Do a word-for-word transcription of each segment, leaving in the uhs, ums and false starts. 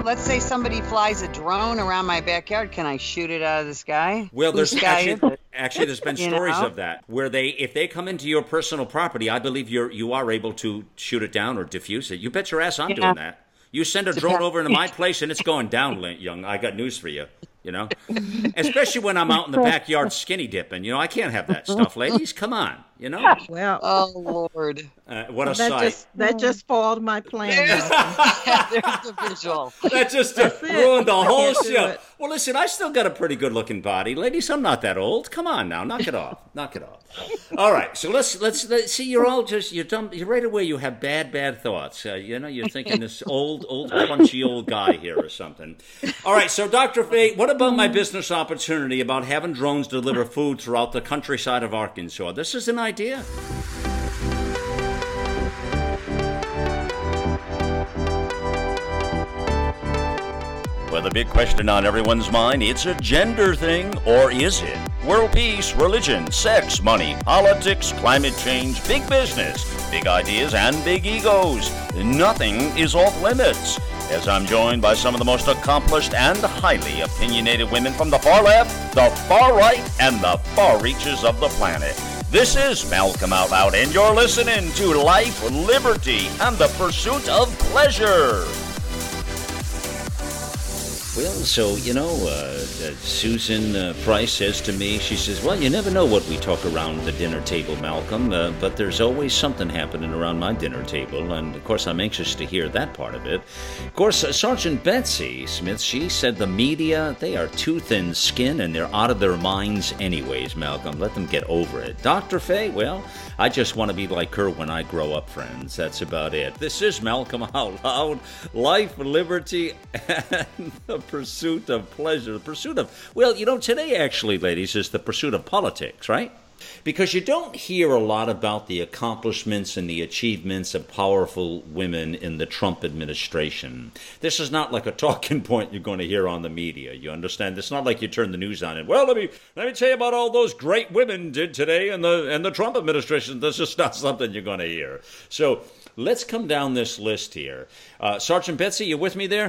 let's say somebody flies a drone around my backyard. Can I shoot it out of the sky? Well, Whose there's sky is actually, it? actually there's been You stories know? of that where they, if they come into your personal property, I believe you're you are able to shoot it down or diffuse it. You bet your ass I'm Yeah. doing that. You send a drone Depends. over into my place and it's going down, Lin- young. I got news for you. You know, especially when I'm out in the backyard skinny dipping. You know, I can't have that stuff, ladies. Come on. You know, Well, Oh, Lord. uh, what a that sight. just that just spoiled my plan. There's, Malcolm. there's the visual. That just uh, That's it. ruined the I whole can't do show. it. Well, listen, I still got a pretty good-looking body, ladies. I'm not that old. Come on now, knock it off, knock it off. All right, so let's let's, let's see. You're all just you're dumb. You're right away. You have bad bad thoughts. Uh, you know, you're thinking this old old crunchy old guy here or something. All right, so Doctor Faye, what about my business opportunity about having drones deliver food throughout the countryside of Arkansas? This is an idea. Well, the big question on everyone's mind, it's a gender thing, or is it? World peace, religion, sex, money, politics, climate change, big business, big ideas, and big egos. Nothing is off limits. As I'm joined by some of the most accomplished and highly opinionated women from the far left, the far right, and the far reaches of the planet. This is Malcolm Out Loud, and you're listening to Life, Liberty, and the Pursuit of Pleasure. Well, so, you know, uh, uh, Susan uh, Price says to me, she says, well, you never know what we talk around the dinner table, Malcolm, uh, but there's always something happening around my dinner table, and, of course, I'm anxious to hear that part of it. Of course, uh, Sergeant Betsy Smith, she said the media, they are too thin-skinned, and they're out of their minds anyways, Malcolm. Let them get over it. Doctor Faye, well, I just want to be like her when I grow up, friends. That's about it. This is Malcolm Out Loud, Life, Liberty, and the pursuit of pleasure. The pursuit of, well, you know, today actually, ladies, is the pursuit of politics, right? Because you don't hear a lot about the accomplishments and the achievements of powerful women in the Trump administration. This is not like a talking point you're going to hear on the media. You understand? It's not like you turn the news on and, well, let me let me tell you about all those great women did today in the in the Trump administration. That's just not something you're going to hear. So let's come down this list here. Uh, Sergeant Betsy, you with me there?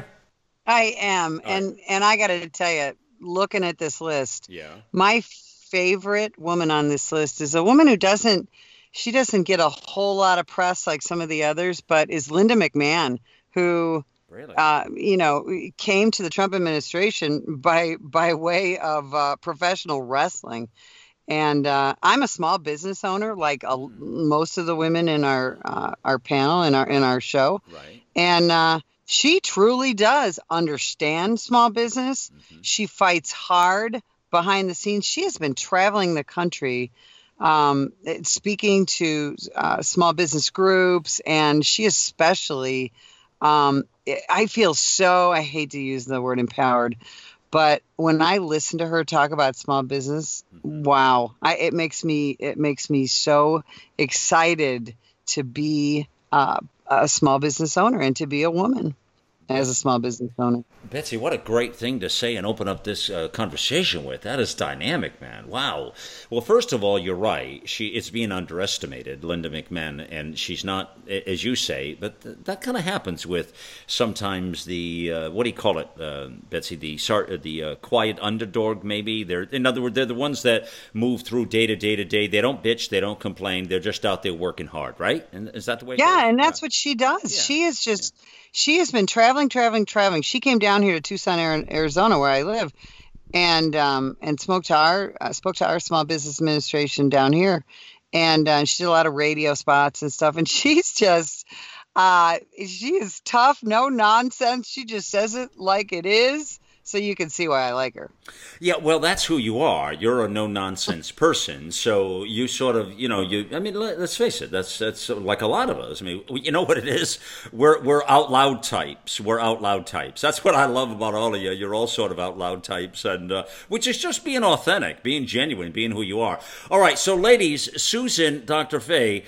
I am. All And and I got to tell you, looking at this list, Yeah. my favorite woman on this list is a woman who doesn't, she doesn't get a whole lot of press like some of the others, but is Linda McMahon, who, Really? uh, you know, came to the Trump administration by by way of uh, professional wrestling. And uh, I'm a small business owner, like a, most of the women in our uh, our panel in our in our show. Right. And uh, she truly does understand small business. Mhm. She fights hard behind the scenes. She has been traveling the country, um, speaking to uh, small business groups, and she especially, um, I feel so, I hate to use the word empowered, but when I listen to her talk about small business, Mhm. wow, I, it makes me, it makes me so excited to be uh, a small business owner and to be a woman as a small business owner. Betsy, what a great thing to say and open up this uh, conversation with. That is dynamic, man. Wow. Well, first of all, you're right. She it's being underestimated, Linda McMahon, and she's not, a- as you say, but th- that kind of happens with sometimes the, uh, what do you call it, uh, Betsy, the sar- uh, the uh, quiet underdog, maybe. They're, in other words, they're the ones that move through day to day to day. They don't bitch. They don't complain. They're just out there working hard, right? And is that the way it Yeah, goes? and that's what she does. Yeah. She is just, she has been traveling, traveling, traveling. She came down here to Tucson, Ari- Arizona, where I live, and um, and spoke to our uh, spoke to our small business administration down here, and uh, she did a lot of radio spots and stuff. And she's just, uh, she is tough, no nonsense. She just says it like it is, so you can see why I like her. Yeah, well, that's who you are. You're a no-nonsense person, so you sort of, you know, you. I mean, let, let's face it. That's that's like a lot of us. I mean, you know what it is? We're we're out loud types. We're out loud types. That's what I love about all of you. You're all sort of out loud types, and uh, which is just being authentic, being genuine, being who you are. All right, so ladies, Susan, Doctor Faye.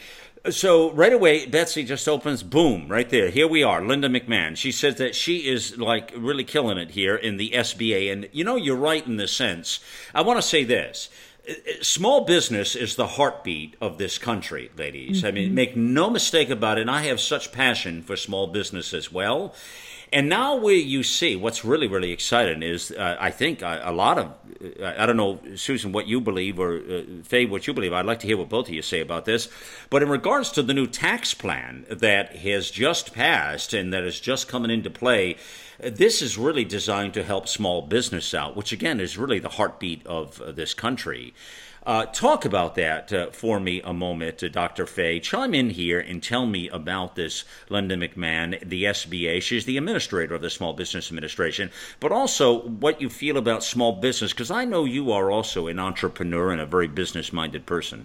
So right away, Betsy just opens, boom, right there. Here we are, Linda McMahon. She says that she is like really killing it here in the S B A. And you know, you're right in the sense. I want to say this. Small business is the heartbeat of this country, ladies. Mm-hmm. I mean, make no mistake about it. And I have such passion for small business as well. And now where you see what's really, really exciting is, uh, I think, a, a lot of, uh, I don't know, Susan, what you believe, or uh, Faye, what you believe. I'd like to hear what both of you say about this. But in regards to the new tax plan that has just passed and that is just coming into play, this is really designed to help small business out, which, again, is really the heartbeat of uh, this country. Uh, talk about that uh, for me a moment, uh, Doctor Faye. Chime in here and tell me about this, Linda McMahon, the S B A. She's the administrator of the Small Business Administration, but also what you feel about small business, because I know you are also an entrepreneur and a very business-minded person.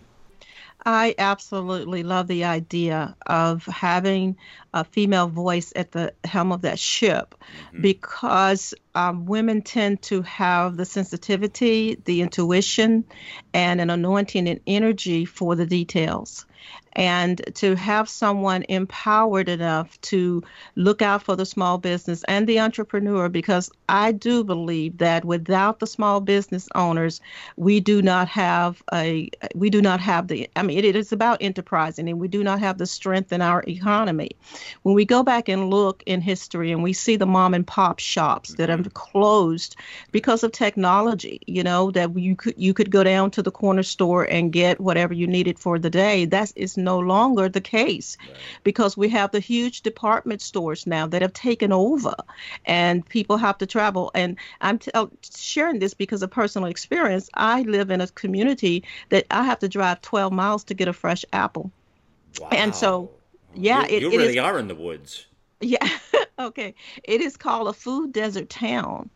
I absolutely love the idea of having a female voice at the helm of that ship, mm-hmm. because um, women tend to have the sensitivity, the intuition, and an anointing and energy for the details. And to have someone empowered enough to look out for the small business and the entrepreneur, because I do believe that without the small business owners, we do not have a, we do not have the, I mean, it, it is about enterprising, and we do not have the strength in our economy. When we go back and look in history and we see the mom and pop shops that have closed because of technology, you know, that you could, you could go down to the corner store and get whatever you needed for the day. That is no longer the case, right, because we have the huge department stores now that have taken over, and people have to travel. And I'm t- sharing this because of personal experience. I live in a community that I have to drive twelve miles to get a fresh apple. Wow. And so, yeah, you, it, you it really is, are in the woods. Yeah. Okay. It is called a food desert town.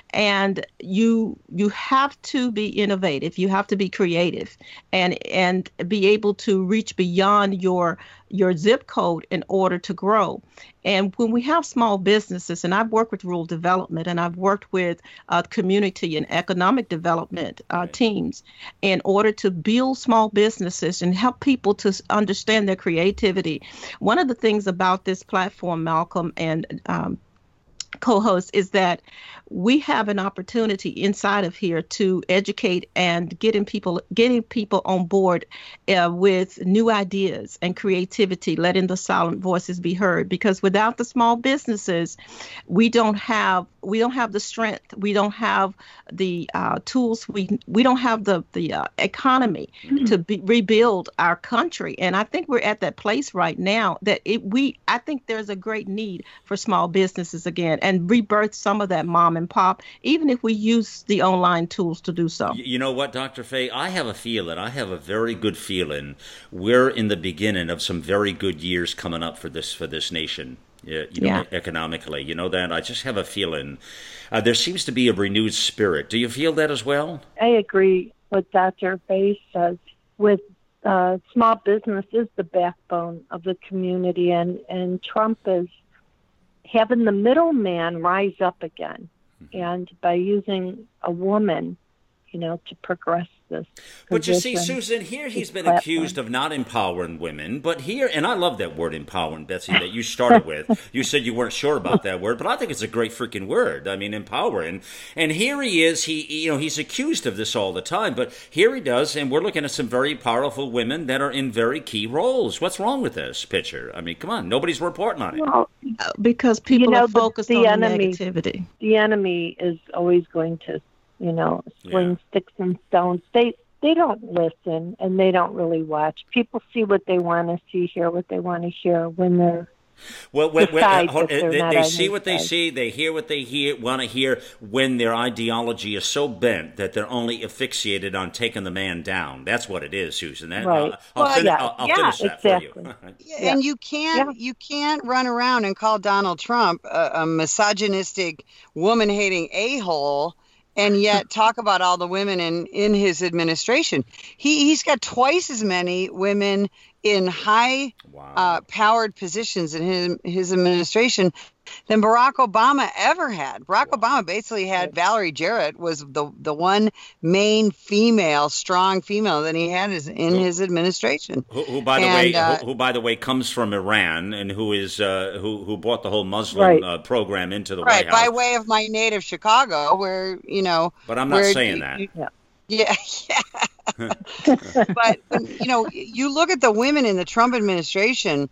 And you you have to be innovative. You have to be creative, and and be able to reach beyond your your zip code in order to grow. And when we have small businesses, and I've worked with rural development, and I've worked with uh, community and economic development uh, right. teams in order to build small businesses and help people to understand their creativity. One of the things about this platform, Malcolm and um, co-host, is that we have an opportunity inside of here to educate and getting people getting people on board uh, with new ideas and creativity, letting the silent voices be heard. Because without the small businesses, we don't have we don't have the strength, we don't have the uh, tools, we we don't have the the uh, economy mm-hmm. to be, rebuild our country. And I think we're at that place right now that it we I think there's a great need for small businesses again, and rebirth some of that mom and pop, even if we use the online tools to do so. You know what, Doctor Faye? I have a feeling, I have a very good feeling we're in the beginning of some very good years coming up for this for this nation. You know, yeah. economically, you know that? I just have a feeling uh, there seems to be a renewed spirit. Do you feel that as well? I agree with Doctor Faye says. With uh, small business is the backbone of the community, and, and Trump is having the middleman rise up again, mm-hmm. and by using a woman, you know, to progress this. But you see, Susan, here he's been platform. accused of not empowering women, but here, and I love that word empowering, Betsy, that you started with. You said you weren't sure about that word, but I think it's a great freaking word. I mean, empowering. And here he is, he, you know, he's accused of this all the time, but here he does, and we're looking at some very powerful women that are in very key roles. What's wrong with this picture? I mean, come on, nobody's reporting on it. Well, because people you know, are focused the, the on enemy, negativity. The enemy is always going to, you know, swing yeah. sticks and stones. They they don't listen, and they don't really watch. People see what they want to see, hear what they want to hear when they're well, when, when, uh, hold, they, they see what they see, they hear what they hear, want to hear, when their ideology is so bent that they're only asphyxiated on taking the man down. That's what it is, Susan. That, right. I'll, I'll, well, fin- yeah. I'll, I'll yeah, finish that exactly. for you. Yeah. And you can't yeah. you can't run around and call Donald Trump a, a misogynistic, woman-hating a-hole and yet talk about all the women in, in his administration. He, he's got twice as many women in high wow. uh, powered positions in his, his administration than Barack Obama ever had. Barack wow. Obama basically had Valerie Jarrett was the the one main female, strong female that he had is in who, his administration. Who, who by the and, way, uh, who, who by the way comes from Iran and who is uh, who who brought the whole Muslim right. uh, program into the right, White House by way of my native Chicago, where you know. But I'm not where, saying that. You, yeah. Yeah, yeah. But, you know, you look at the women in the Trump administration,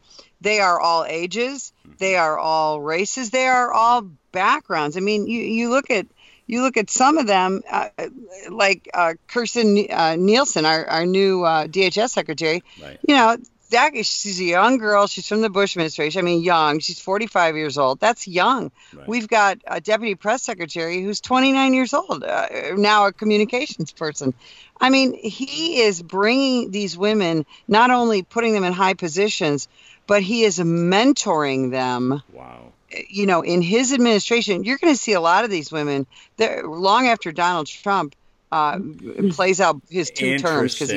They are all ages. They are all races. They are all backgrounds. I mean, you, you look at you look at some of them, uh, like uh, Kirsten uh, Nielsen, our our new uh, D H S secretary. Right. You know, that she's a young girl. She's from the Bush administration. I mean, young. She's forty-five years old. That's young. Right. We've got a deputy press secretary who's twenty-nine years old, uh, now a communications person. I mean, he is bringing these women, not only putting them in high positions, but he is mentoring them. Wow. You know, in his administration, you're going to see a lot of these women there long after Donald Trump uh, plays out his two terms. Because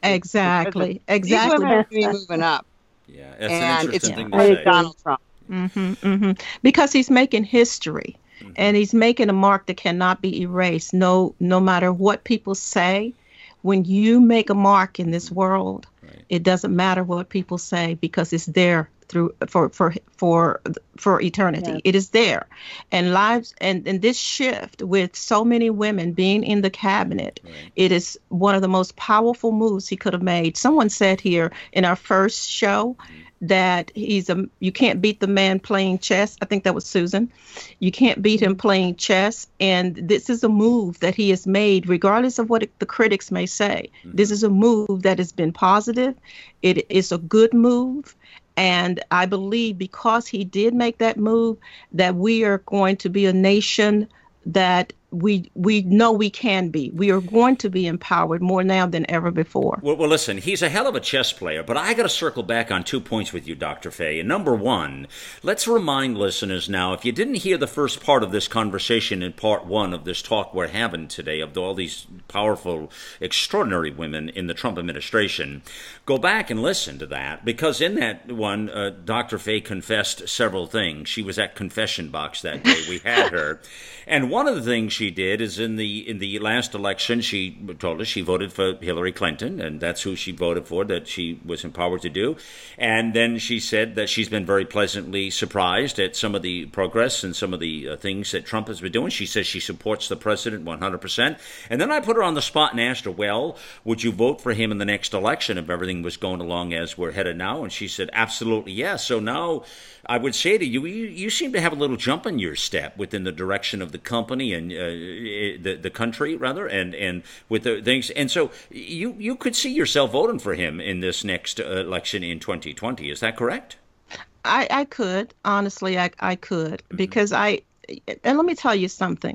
exactly, exactly. These women are going to be moving up. Yeah, that's and an interesting it's thing to say. Donald Trump. Mm-hmm, mm-hmm. Because he's making history, mm-hmm. and he's making a mark that cannot be erased. No, no matter what people say, when you make a mark in this world, right. it doesn't matter what people say because it's there through for for for for eternity. Yes. It is there, and lives and and this shift with so many women being in the cabinet, right. it is one of the most powerful moves he could have made. Someone said here in our first show. Mm-hmm. That he's a you can't beat the man playing chess. I think that was Susan. You can't beat him playing chess. And this is a move that he has made, regardless of what the critics may say. Mm-hmm. This is a move that has been positive. It is a good move. And I believe because he did make that move, that we are going to be a nation that we we know we can be. We are going to be empowered more now than ever before. Well, well listen, he's a hell of a chess player, but I got to circle back on two points with you, Doctor Fay. And number one, let's remind listeners now, if you didn't hear the first part of this conversation in part one of this talk we're having today of all these powerful, extraordinary women in the Trump administration, go back and listen to that, because in that one, uh, Doctor Fay confessed several things. She was at confession box that day. We had her. And one of the things she did is in the in the last election, she told us she voted for Hillary Clinton, and that's who she voted for, that she was empowered to do. And then she said that she's been very pleasantly surprised at some of the progress and some of the uh, things that Trump has been doing. She says she supports the president one hundred percent. And then I put her on the spot and asked her, well, would you vote for him in the next election if everything was going along as we're headed now? And she said, absolutely, yes. So now I would say to you, you, you seem to have a little jump in your step within the direction of the company and uh, the the country, rather, and, and with the things. And so you, you could see yourself voting for him in this next uh, election in twenty twenty. Is that correct? I, I could. Honestly, I, I could. Mm-hmm. Because I, and let me tell you something.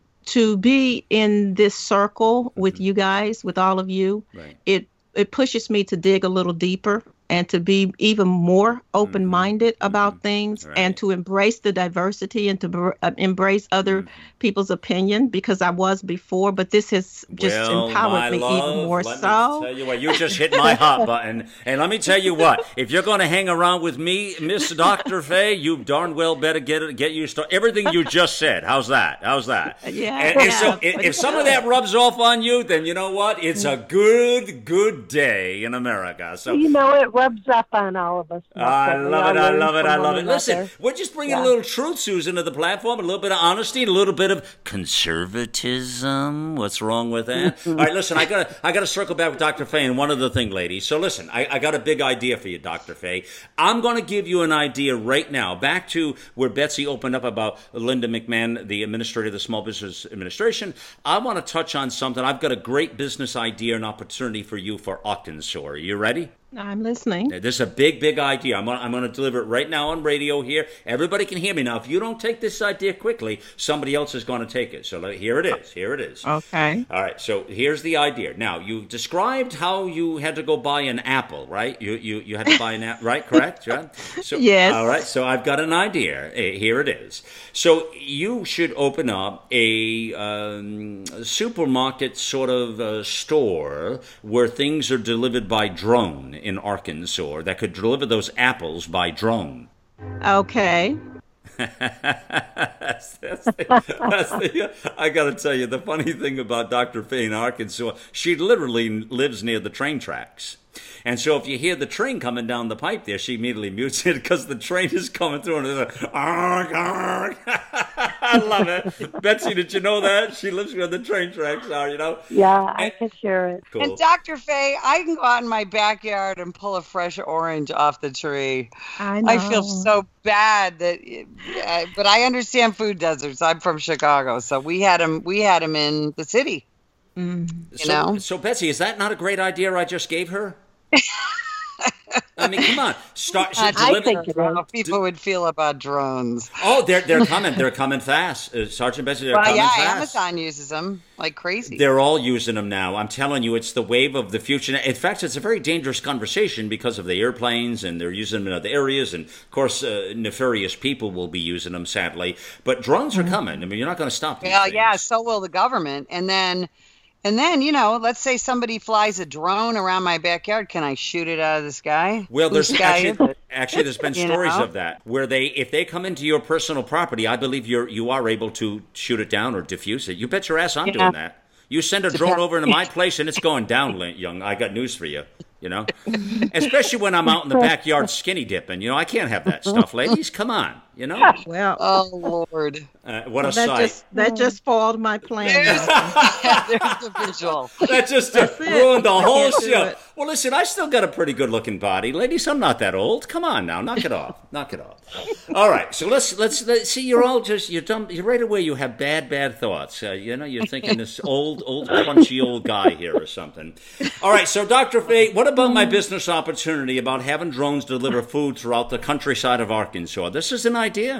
To be in this circle with mm-hmm. you guys, with all of you, right. it it pushes me to dig a little deeper and to be even more open-minded mm-hmm. about mm-hmm. things right. and to embrace the diversity and to uh, embrace other mm-hmm. people's opinion, because I was before, but this has just well, empowered me love, even more let so. Me tell you what, you just hit my hot button. And let me tell you what, if you're going to hang around with me, Miss Doctor Fay, you darn well better get get used to everything you just said. How's that? How's that? Yeah. And, and yeah so if, if some of that rubs off on you, then you know what? It's a good, good day in America. So you know it rubs up on all of us. I love it, I love it, I love it. Listen, we're just bringing yeah. a little truth, Susan, to the platform, a little bit of honesty, a little bit of conservatism. What's wrong with that? All right, listen, I gotta, I gotta circle back with Doctor Fay and one other thing, ladies. So listen, I, I got a big idea for you, Doctor Fay. I'm gonna give you an idea right now. Back to where Betsy opened up about Linda McMahon, the administrator of the Small Business Administration. I want to touch on something. I've got a great business idea and opportunity for you for Arkansas. Are you ready? I'm listening. This is a big, big idea. I'm going I'm to deliver it right now on radio here. Everybody can hear me. Now, if you don't take this idea quickly, somebody else is going to take it. So here it is. Here it is. Okay. All right. So here's the idea. Now, you described how you had to go buy an apple, right? You you, you had to buy an apple, right? Correct? Right? So, yes. All right. So I've got an idea. Here it is. So you should open up a um, supermarket sort of uh, store where things are delivered by drone in Arkansas that could deliver those apples by drone. Okay. that's, that's the, that's the, I got to tell you, the funny thing about Doctor Fay in Arkansas, she literally lives near the train tracks. And so if you hear the train coming down the pipe there, she immediately mutes it because the train is coming through and it's like, arg, arg. I love it. Betsy, did you know that? She lives where the train tracks are, you know? Yeah, I And- can hear it. Cool. And Doctor Faye, I can go out in my backyard and pull a fresh orange off the tree. I know. I feel so bad that, uh, but I understand food deserts. I'm from Chicago, so we had him. We had him in the city. Mm. You so, know? so, Betsy, is that not a great idea I just gave her? I mean, come on. Start. I deliver- think it how is. people would feel about drones. Oh, they're they're coming. They're coming fast, uh, Sergeant Betsy. They're Well, coming yeah, fast. Amazon uses them like crazy. They're all using them now. I'm telling you, it's the wave of the future. In fact, it's a very dangerous conversation because of the airplanes, and they're using them in other areas. And, of course, uh, nefarious people will be using them, sadly. But drones are coming. I mean, you're not going to stop these Well, things. yeah, so will the government. And then, and then, you know, let's say somebody flies a drone around my backyard. Can I shoot it out of the sky? Well, there's Whose sky is actually, it? actually there's been You stories know? of that where they, if they come into your personal property, I believe you're you are able to shoot it down or diffuse it. You bet your ass I'm Yeah. doing that. You send a drone Depends. over into my place and it's going down, Lin- young. I got news for you. You know, especially when I'm out in the backyard skinny dipping. You know, I can't have that stuff, ladies. Come on. You know, Well, Oh, Lord. uh, what a that sight. just that just spoiled my plan. There's, Malcolm. there's the visual. That just uh, That's it. ruined the I whole can't do show. it. Well, listen, I still got a pretty good-looking body, ladies. I'm not that old. Come on now, knock it off, knock it off. All right, so let's let's, let's see. You're all just you're dumb. You're right away. You have bad, bad thoughts. Uh, you know, you're thinking this old, old, crunchy old guy here or something. All right, so Doctor Faye, what about my business opportunity about having drones deliver food throughout the countryside of Arkansas? This is an idea.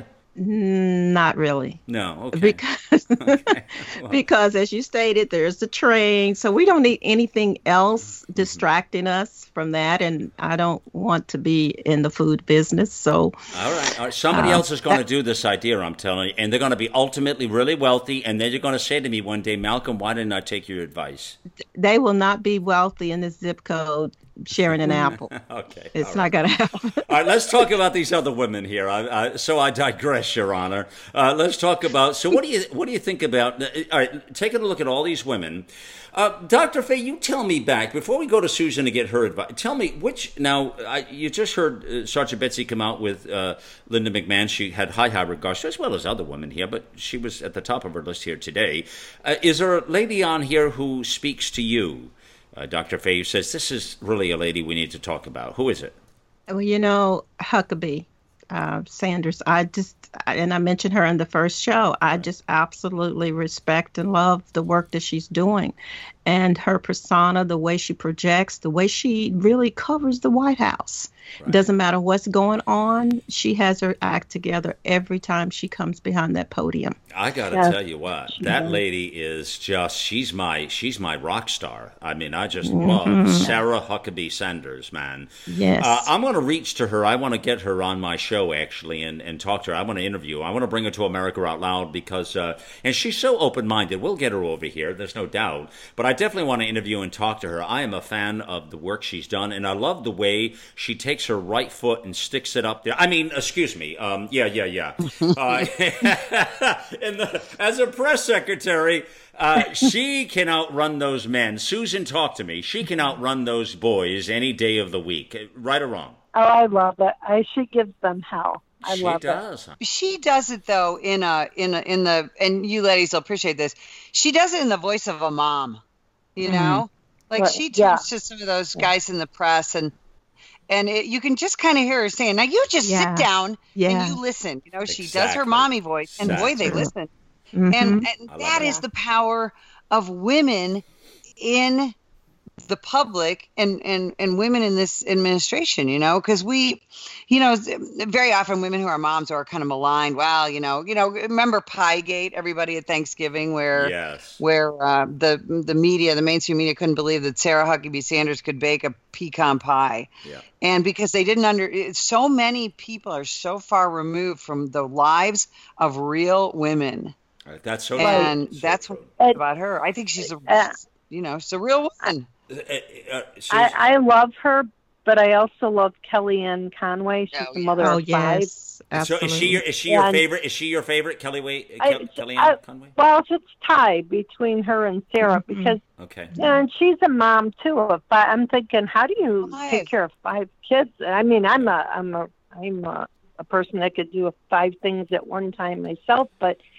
Not really. No, okay. Because Okay. Well, because as you stated, there's the train, so we don't need anything else distracting us from that, and I don't want to be in the food business. So All right, all right. Somebody Um, else is going to do this idea, I'm telling you, and they're going to be ultimately really wealthy, and then you're going to say to me one day, Malcolm, why didn't I take your advice? they will not be wealthy in this zip code sharing an apple. Okay. It's all not right. going to happen. All right, let's talk about these other women here. I, I, so I digress, Your Honor. Uh, let's talk about. So what do you what do you think about? uh, All right, taking a look at all these women. Uh, Doctor Faye, you tell me back before we go to Susan to get her advice. Tell me which now. I, you just heard uh, Sergeant Betsy come out with uh, Linda McMahon. She had high high regards to, as well as other women here, but she was at the top of her list here today. Uh, is there a lady on here who speaks to you? Uh, Doctor Faye says, this is really a lady we need to talk about. Who is it? Well, you know, Huckabee uh, Sanders, I just, and I mentioned her in the first show, I just absolutely respect and love the work that she's doing. And her persona, the way she projects, the way she really covers the White House. Right. Doesn't matter what's going on, she has her act together every time she comes behind that podium. I got to Yes. tell you what, that lady is just, she's my, she's my rock star. I mean, I just love Sarah Huckabee Sanders, man. Yes. Uh, I'm going to reach to her. I want to get her on my show, actually, and, and talk to her. I want to interview her. I want to bring her to America Out Loud because, uh, and she's so open-minded. We'll get her over here. There's no doubt. But I definitely want to interview and talk to her. I am a fan of the work she's done, and I love the way she takes her right foot and sticks it up there. I mean, excuse me. Um, yeah, yeah, yeah. Uh, and the, as a press secretary, uh, she can outrun those men. Susan, talk to me. She can outrun those boys any day of the week. Right or wrong? Oh, I love it. I she gives them hell. I she love it. does. Huh? She does it though in a in a in the and you ladies will appreciate this. She does it in the voice of a mom, you know, like Right, she turns yeah. to some of those guys in the press and and it, you can just kind of hear her saying, "Now you just Yeah. sit down Yeah. and you listen." You know, she does her Exactly. mommy voice, and boy, they Exactly. listen. Mhm. And, and I love that it. is the power of women in the public and, and, and women in this administration, you know, because we, you know, very often women who are moms are kind of maligned. Well, you know, you know, remember Piegate, everybody at Thanksgiving, where Yes. where uh, the the media, the mainstream media, couldn't believe that Sarah Huckabee Sanders could bake a pecan pie, Yeah. and because they didn't under, it's so many people are so far removed from the lives of real women, All right, that's so and true. So that's true. what about her. I think she's a, Uh, you know, she's a real woman. Uh, uh, Susan- I, I love her, but I also love Kellyanne Conway. She's Oh, the yeah. mother Oh, of five. yes. so Absolutely. is she your is she your And- favorite? Is she your favorite, Kelly Way, I- Kel- Kellyanne I- Conway? Well, it's tied between her and Sarah Mhm. because, Okay. and she's a mom too. Of five. I'm thinking, how do you Five. take care of five kids? I mean, I'm a, I'm a, I'm a, a person that could do five things at one time myself, but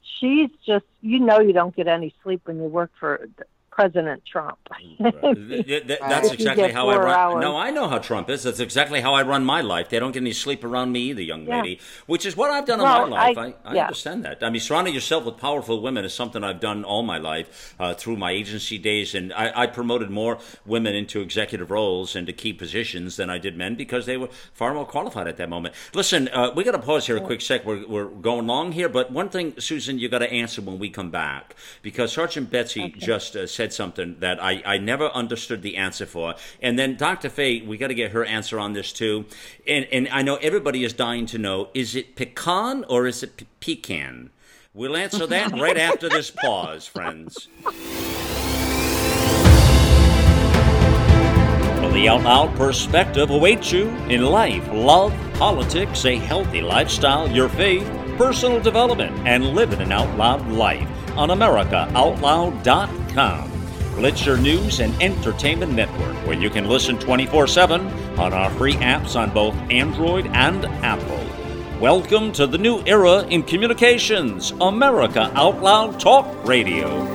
she's just, you know, you don't get any sleep when you work for President Trump. Th- th- That's exactly how I run. Hours. No, I know how Trump is. That's exactly how I run my life. They don't get any sleep around me either, young lady, yeah. which is what I've done well, in my life. I, I, I yeah. understand that. I mean, surrounding yourself with powerful women is something I've done all my life uh, through my agency days. And I, I promoted more women into executive roles and to key positions than I did men because they were far more qualified at that moment. Listen, uh, we got to pause here a quick sec. We're, we're going long here. But one thing, Susan, you got to answer when we come back, because Sergeant Betsy okay. just uh, said something that I, I never understood the answer for. And then Doctor Faye, we got to get her answer on this too. And and I know everybody is dying to know, is it pecan or is it pe- pecan? We'll answer that right after this pause, friends. Well, the Out Loud perspective awaits you in life, love, politics, a healthy lifestyle, your faith, personal development, and living an out loud life on America Out Loud dot com. Blitzer News and Entertainment Network, where you can listen twenty-four seven on our free apps on both Android and Apple. Welcome to the new era in communications, America Out Loud Talk Radio.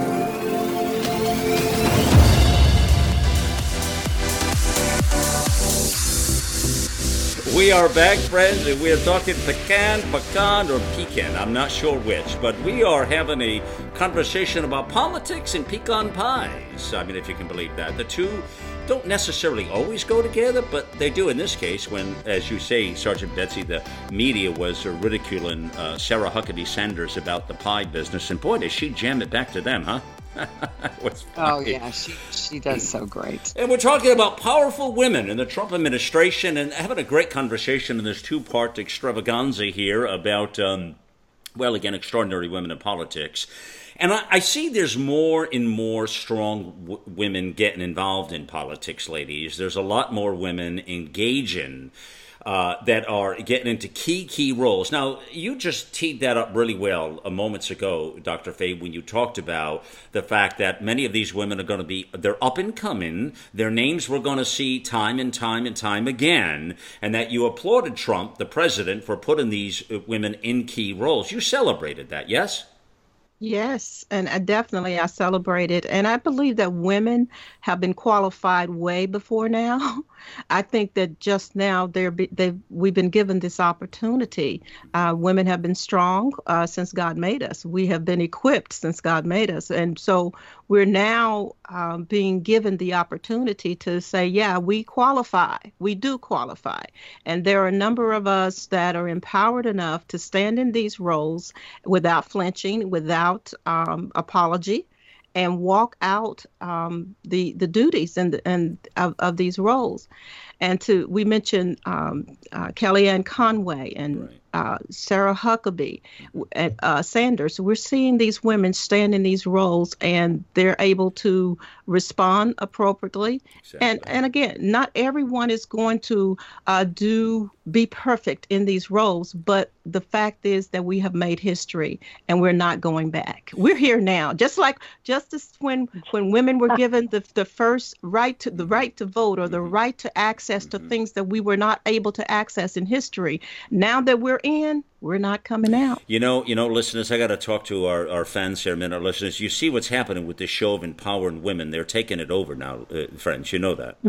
We are back, friends, and we are talking pecan, pecan, or pecan. I'm not sure which, but we are having a conversation about politics and pecan pies. I mean, if you can believe that. The two don't necessarily always go together, but they do in this case when, as you say, Sergeant Betsy, the media was ridiculing uh, Sarah Huckabee Sanders about the pie business. And boy, did she jam it back to them, huh? Oh, yeah, she she does so great. And we're talking about powerful women in the Trump administration and having a great conversation in this two-part extravaganza here about, um, well, again, extraordinary women in politics. And I, I see there's more and more strong w- women getting involved in politics, ladies. There's a lot more women engaging Uh, that are getting into key, key roles. Now, you just teed that up really well a moments ago, Doctor Faye, when you talked about the fact that many of these women are going to be, they're up and coming, their names we're going to see time and time and time again, and that you applauded Trump, the president, for putting these women in key roles. You celebrated that, yes? Yes, and I definitely I celebrate it. And I believe that women have been qualified way before now. I think that just now they're they we've been given this opportunity. Uh, women have been strong uh, since God made us. We have been equipped since God made us, and so we're now um, being given the opportunity to say, yeah, we qualify. We do qualify, and there are a number of us that are empowered enough to stand in these roles without flinching, without um, apology, and walk out um, the the duties and and of, of these roles. And to we mentioned um, uh, Kellyanne Conway and right. uh, Sarah Huckabee and uh, Sanders. We're seeing these women stand in these roles, and they're able to respond appropriately. Exactly. And and again, not everyone is going to uh, do be perfect in these roles, but the fact is that we have made history, and we're not going back. We're here now, just like just as when when women were given the the first right to the right to vote or the right to access to mm-hmm. things that we were not able to access in history. Now that we're in, we're not coming out. You know, you know, listeners, I got to talk to our, our fans here a minute, our listeners. You see what's happening with this show of empowering women. They're taking it over now, uh, friends. You know that.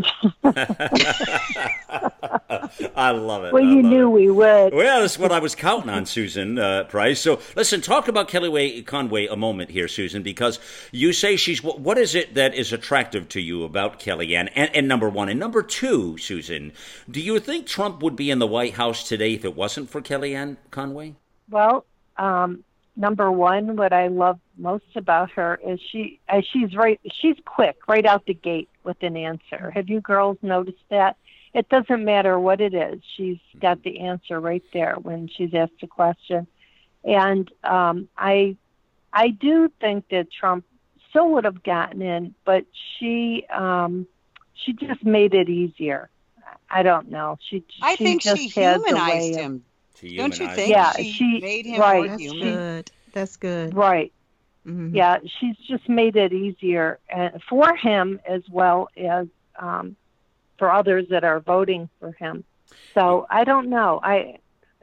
I love it. Well, you knew it. we would. Well, that's what I was counting on, Susan uh, Price. So, listen, talk about Kellyanne Conway a moment here, Susan, because you say she's, what, what is it that is attractive to you about Kellyanne? And, and number one. And number two, Susan, do you think Trump would be in the White House today if it wasn't for Kellyanne Conway? Well, um, number one, what I love most about her is she uh, she's right. She's quick right out the gate with an answer. Have you girls noticed that? It doesn't matter what it is. She's got the answer right there when she's asked a question. And um, I I do think that Trump still would have gotten in, but she um, she just made it easier. I don't know. She I she think just she had humanized the way him. Of, Don't you think? Yeah, she, she made him right. more That's human. good. That's good. Right. Mm-hmm. Yeah, she's just made it easier uh, for him as well as um, for others that are voting for him. So I don't know. I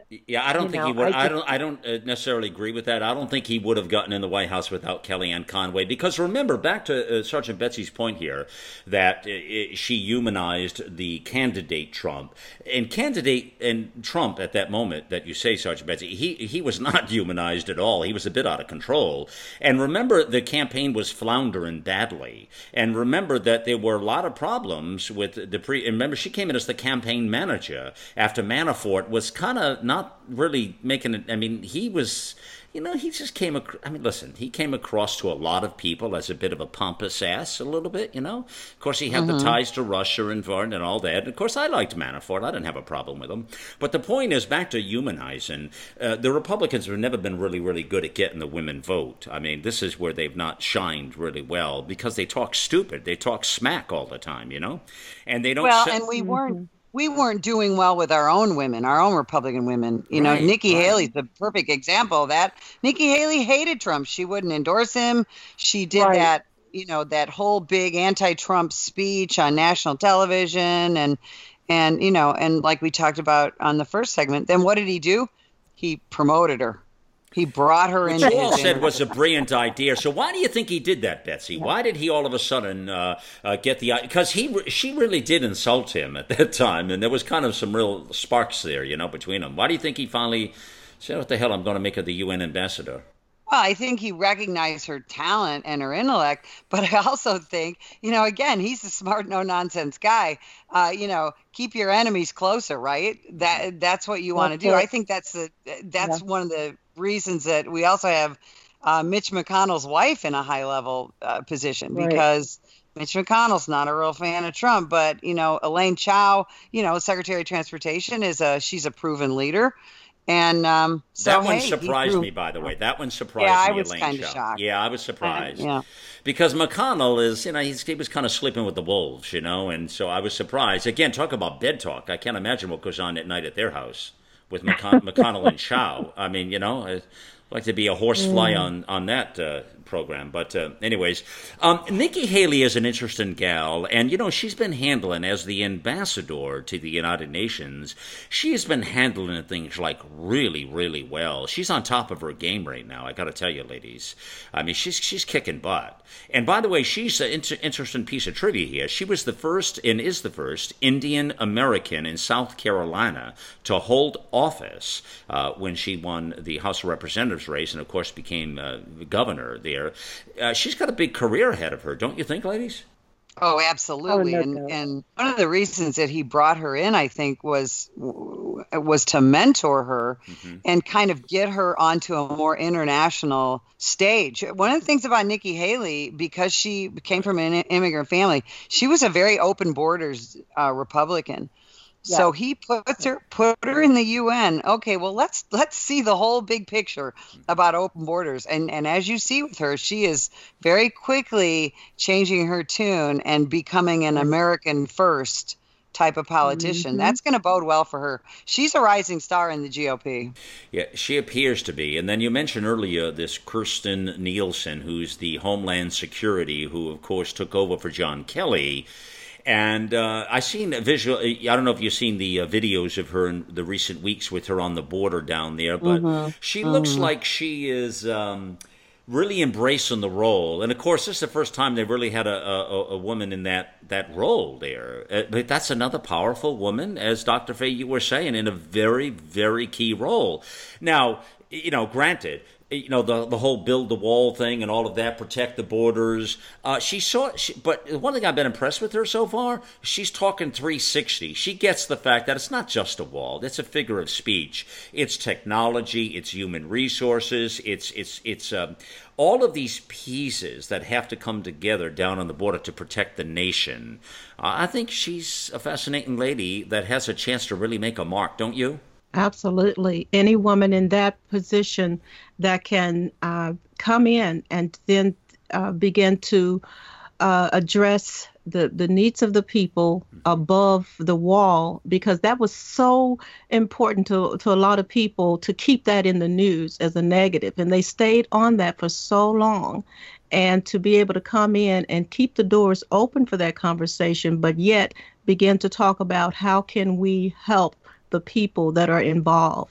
Yeah, I don't You think know, he would. I I, just, don't. I don't uh, necessarily agree with that. I don't think he would have gotten in the White House without Kellyanne Conway. Because remember, back to uh, Sergeant Betsy's point here, that uh, she humanized the candidate Trump, and candidate and Trump at that moment that you say, Sergeant Betsy, he he was not humanized at all. He was a bit out of control. And remember, the campaign was floundering badly. And remember that there were a lot of problems with the pre. And remember, she came in as the campaign manager after Manafort was kind of not. Not really making it. I mean, he was, you know, he just came. Ac- I mean, listen, he came across to a lot of people as a bit of a pompous ass, a little bit, you know. Of course, he had mm-hmm. the ties to Russia and Varn and all that. And of course, I liked Manafort. I didn't have a problem with him. But the point is, back to humanizing, uh, the Republicans have never been really, really good at getting the women vote. I mean, this is where they've not shined really well because they talk stupid. They talk smack all the time, you know, and they don't. Well, se- and we weren't. We weren't doing well with our own women, our own Republican women. You right, know, Nikki right. Haley's the perfect example of that. Nikki Haley hated Trump. She wouldn't endorse him. She did right. that, you know, that whole big anti-Trump speech on national television. And, and, you know, and like we talked about on the first segment, then what did he do? He promoted her. He brought her Which into you all his said was a brilliant idea. So why do you think he did that, Betsy? Why did he all of a sudden uh, uh, get the idea? Because he, she really did insult him at that time, and there was kind of some real sparks there, you know, between them. Why do you think he finally said, what the hell, I'm going to make her the U N ambassador? Well, I think he recognized her talent and her intellect, but I also think, you know, again, he's a smart, no-nonsense guy. Uh, you know, keep your enemies closer, right? That that's what you want to do. I think that's the that's yeah. one of the reasons that we also have uh, Mitch McConnell's wife in a high-level uh, position right. because Mitch McConnell's not a real fan of Trump, but you know, Elaine Chao, you know, Secretary of Transportation is a she's a proven leader. And um, so, that one hey, surprised grew, me, by the way. That one surprised yeah, me. I was kind of shocked. Yeah, I was surprised. Uh, yeah. Because McConnell is, you know, he's, he was kind of sleeping with the wolves, you know, and so I was surprised. Again, talk about bed talk. I can't imagine what goes on at night at their house with McCon- McConnell and Chao. I mean, you know, I'd like to be a horsefly mm. on on that uh, program. But uh, anyways, um, Nikki Haley is an interesting gal, and you know she's been handling as the ambassador to the United Nations. She has been handling things like really, really well. She's on top of her game right now. I got to tell you, ladies. I mean, she's she's kicking butt. And by the way, she's an inter- interesting piece of trivia here. She was the first and is the first Indian American in South Carolina to hold office uh, when she won the House of Representatives race, and of course became uh, governor there. Uh, she's got a big career ahead of her, don't you think, ladies? Oh, absolutely. Oh, no, and no. and one of the reasons that he brought her in, I think, was was to mentor her mm-hmm. and kind of get her onto a more international stage. One of the things about Nikki Haley, because she came from an immigrant family, she was a very open borders uh, Republican. Yeah. So he puts her put her in the U N. Okay, well let's let's see the whole big picture about open borders. And and as you see with her, she is very quickly changing her tune and becoming an American first type of politician. Mm-hmm. That's going to bode well for her. She's a rising star in the G O P. Yeah, she appears to be. And then you mentioned earlier this Kirstjen Nielsen, who's the Homeland Security, who of course took over for John Kelly. And uh, I seen a visual. I don't know if you've seen the uh, videos of her in the recent weeks with her on the border down there, but mm-hmm. she mm-hmm. looks like she is um, really embracing the role. And of course, this is the first time they've really had a, a, a woman in that that role there. Uh, but that's another powerful woman, as Doctor Fay you were saying, in a very, very key role. Now, you know, granted. You know, the the whole build the wall thing and all of that, protect the borders. Uh, she saw, she, but one thing I've been impressed with her so far, she's talking three sixty. She gets the fact that it's not just a wall; it's a figure of speech. It's technology, it's human resources, it's it's it's um, all of these pieces that have to come together down on the border to protect the nation. Uh, I think she's a fascinating lady that has a chance to really make a mark. Don't you? Absolutely. Any woman in that position that can uh, come in and then uh, begin to uh, address the, the needs of the people above the wall, because that was so important to, to a lot of people to keep that in the news as a negative. And they stayed on that for so long. And to be able to come in and keep the doors open for that conversation, but yet begin to talk about how can we help the people that are involved.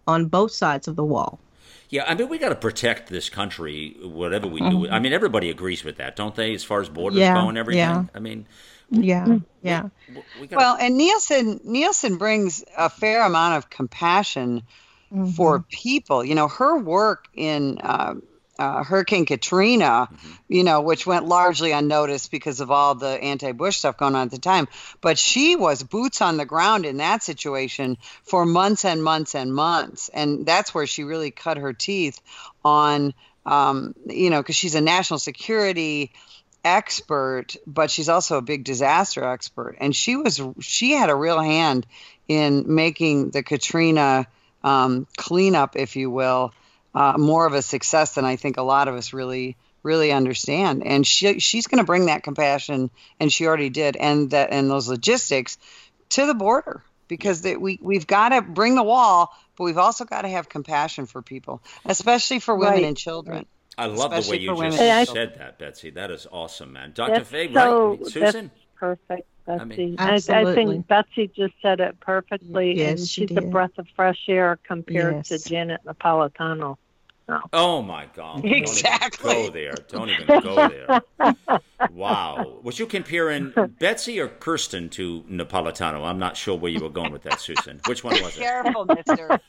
on both sides of the wall. Yeah, I mean, we got to protect this country, whatever we do. Mm-hmm. I mean, everybody agrees with that, don't they, as far as borders Yeah, go and everything? yeah. I mean, Yeah, yeah. we, we gotta, Well, and Nielsen Nielsen brings a fair amount of compassion Mm-hmm. for people. You know, her work in uh, uh, Hurricane Katrina, Mm-hmm. you know, which went largely unnoticed because of all the anti-Bush stuff going on at the time. But she was boots on the ground in that situation for months and months and months. And that's where she really cut her teeth on, um, you know, because she's a national security expert, but she's also a big disaster expert. And she was, she had a real hand in making the Katrina um, cleanup, if you will, uh, more of a success than I think a lot of us really, really understand. And she, she's going to bring that compassion, and she already did, and that, and those logistics to the border, because they, we, we've got to bring the wall, but we've also got to have compassion for people, especially for women Right. and children. I love the especially way you for just women. And I- said that, Betsy. That is awesome, man. Doctor That's Faye, so, right? Susan? That's perfect, Betsy. I mean- I, I Absolutely. think Betsy just said it perfectly, Yes, and she she's a did. breath of fresh air compared Yes. to Janet Napolitano. Oh, my God. Don't Exactly. even go there. Don't even go there. Wow. Was you comparing Betsy or Kirsten to Napolitano? I'm not sure where you were going with that, Susan. Which one was it? Careful, mister.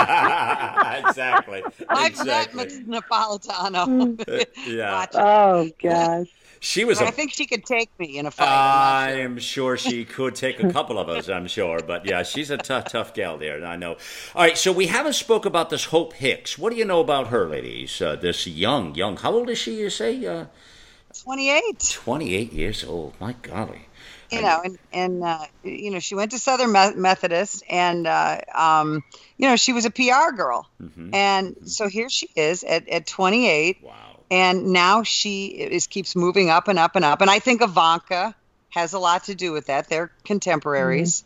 exactly. I've met Exactly. Miss Napolitano. Yeah. Watch it. Oh, gosh. She was I a think she could take me in a fight. I I'm not sure. am sure she could take a couple of us, I'm sure. But yeah, she's a tough, tough gal there, I know. All right, so we haven't spoke about this Hope Hicks. What do you know about her, ladies? Uh, this young, young, how old is she, you say? Uh, twenty-eight. twenty-eight years old. My golly. You know, and, and uh, you know, she went to Southern Me- Methodist, and, uh, um, you know, she was a P R girl. Mhm. And so here she is at, at twenty-eight. Wow. And now she is keeps moving up and up and up. And I think Ivanka has a lot to do with that. They're contemporaries.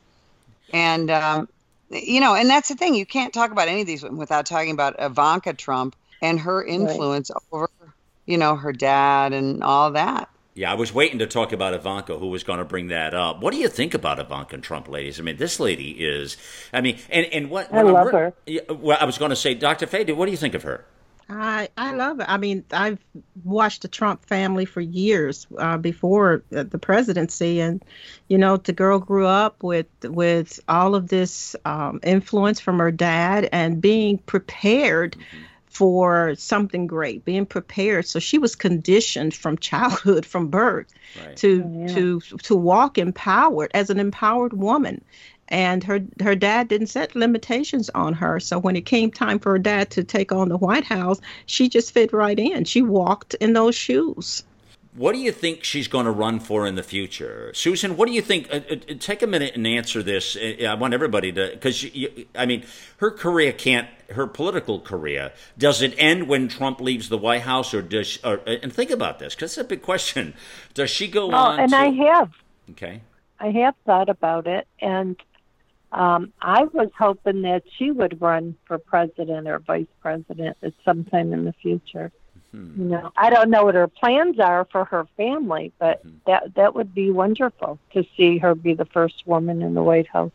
And, um, you know, and that's the thing. You can't talk about any of these women without talking about Ivanka Trump and her influence over, you know, her dad and all that. Yeah, I was waiting to talk about Ivanka, who was going to bring that up. What do you think about Ivanka Trump, ladies? I mean, this lady is, I mean, and, and what... I what love I'm, her. Yeah, well, I was going to say, Doctor Faye, what do you think of her? I I love it. I mean, I've watched the Trump family for years uh, before uh, the presidency, and you know, the girl grew up with with all of this um, influence from her dad, and being prepared Mm-hmm. for something great, being prepared. So she was conditioned from childhood, from birth, Right. to Oh, yeah. to to walk empowered as an empowered woman. And her her dad didn't set limitations on her. So when it came time for her dad to take on the White House, she just fit right in. She walked in those shoes. What do you think she's going to run for in the future? Susan, what do you think? Uh, uh, take a minute and answer this. Uh, I want everybody to, because, I mean, her career can't, her political career, does it end when Trump leaves the White House? Or does, or, and think about this, because it's a big question. Does she go Oh, on and to, I have. Okay. I have thought about it, and um, I was hoping that she would run for president or vice president at some time in the future. Hmm. You know, I don't know what her plans are for her family, but Mhm. that that would be wonderful to see her be the first woman in the White House.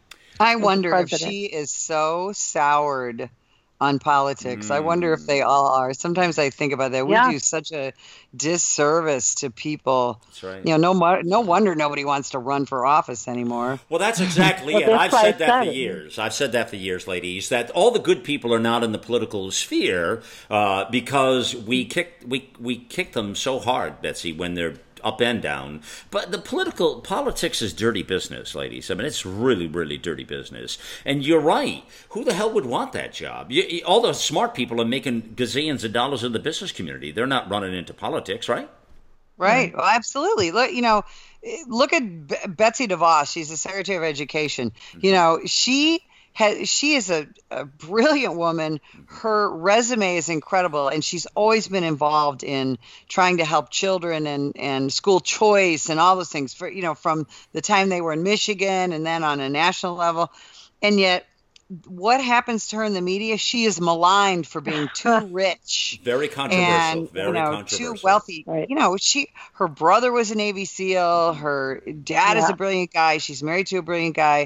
I the wonder if president. she is so soured on politics. I wonder if Mm. they all are. Sometimes I think about that. We Yeah. do such a disservice to people. That's right. You know, no mo- no wonder nobody wants to run for office anymore. Well, that's exactly Well, it. that's I've why I said that said for it. years. I've said that for years, ladies, that all the good people are not in the political sphere uh, because we kick we we kick them so hard, Betsy, when they're up and down. But the political politics is dirty business, ladies. I mean, it's really, really dirty business. And you're right. Who the hell would want that job? You, you- all the smart people are making gazillions of dollars in the business community. They're not running into politics, right? Right. Well, absolutely. Look, you know, look at B- Betsy DeVos. She's the Secretary of Education. You know, she has, she is a, a brilliant woman. Her resume is incredible, and she's always been involved in trying to help children and, and school choice and all those things for, you know, from the time they were in Michigan and then on a national level. And yet, what happens to her in the media? She is maligned for being too rich. Very controversial. And Very you know, controversial. too wealthy. Right. You know, she her brother was a Navy SEAL. Her dad is Yeah. a brilliant guy. She's married to a brilliant guy.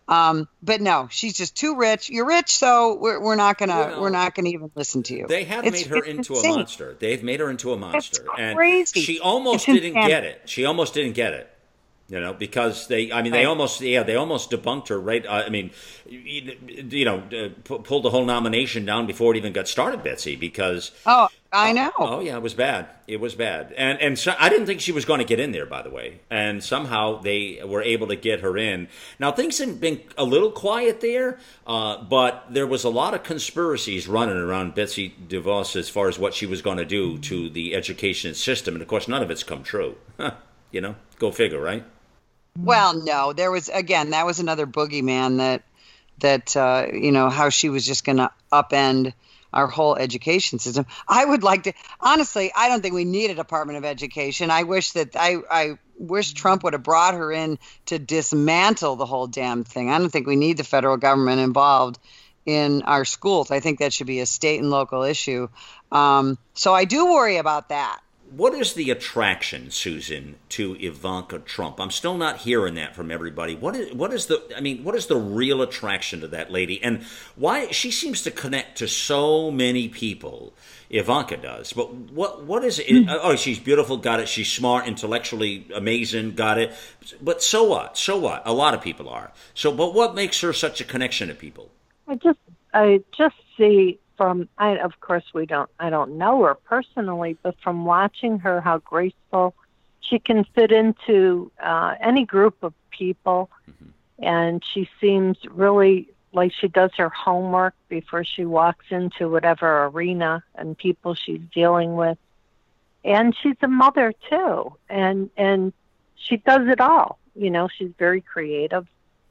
Um, but no, she's just too rich. You're rich, so we're we're not gonna Well, we're not gonna even listen to you. They have It's, made her it's into insane. a monster. They've made her into a monster, It's and crazy. she almost It's didn't insanity. get it. She almost didn't get it. You know, because they, I mean, they Right. almost, yeah, they almost debunked her, right? Uh, I mean, you, you know, uh, pu- pulled the whole nomination down before it even got started, Betsy, because. Oh, I know. Oh yeah, it was bad. It was bad, and and so I didn't think she was going to get in there, by the way. And somehow they were able to get her in. Now things have been a little quiet there, uh, but there was a lot of conspiracies running around Betsy DeVos as far as what she was going to do to the education system, and of course none of it's come true. You know, go figure, right? Well, no, there was again. That was another boogeyman that that uh, you know how she was just going to upend our whole education system. I would like to honestly. I don't think we need a Department of Education. I wish that I I wish Trump would have brought her in to dismantle the whole damn thing. I don't think we need the federal government involved in our schools. I think that should be a state and local issue. Um, so I do worry about that. What is the attraction, Susan, to Ivanka Trump? I'm still not hearing that from everybody. What is what is the I mean, what is the real attraction to that lady? And why she seems to connect to so many people. Ivanka does. But what what is it? Mm. Oh, she's beautiful, got it. She's smart, intellectually amazing, got it. But so what? So what? A lot of people are. So but what makes her such a connection to people? I just I just see From, I, of course, we don't. I don't know her personally, but from watching her, how graceful she can fit into uh, any group of people, mm-hmm. and she seems really like she does her homework before she walks into whatever arena and people she's dealing with. And she's a mother too, and and she does it all. You know, she's very creative,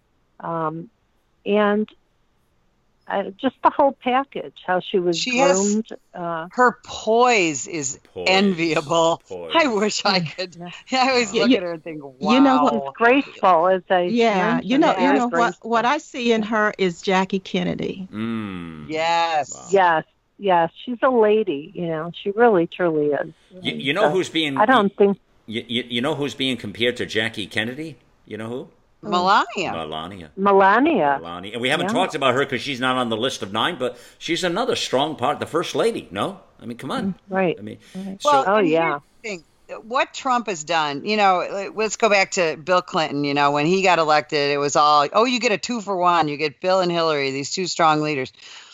um, and. Uh, just the whole package, how she was she groomed. Has, uh, her poise is poise, enviable. Poise. I wish I could. I always You- look you- at her and think, wow. you know what- It's graceful, as I Yeah, mentioned. you know, you Very know what graceful. what I see in her is Jackie Kennedy. Mm. Yes. Wow. Yes, yes, she's a lady. You know, she really, truly is. You, you know So, who's being? I don't think. You, you, you know who's being compared to Jackie Kennedy? You know who? Melania. Melania. Melania. Melania. And we haven't Yeah. talked about her because she's not on the list of nine, but she's another strong part, the first lady. No, I mean, come on. Right. I mean, Right. so Well, Oh, and yeah. here's the thing. What Trump has done, you know, let's go back to Bill Clinton. You know, when he got elected, it was all, oh, you get a two for one. You get Bill and Hillary, these two strong leaders.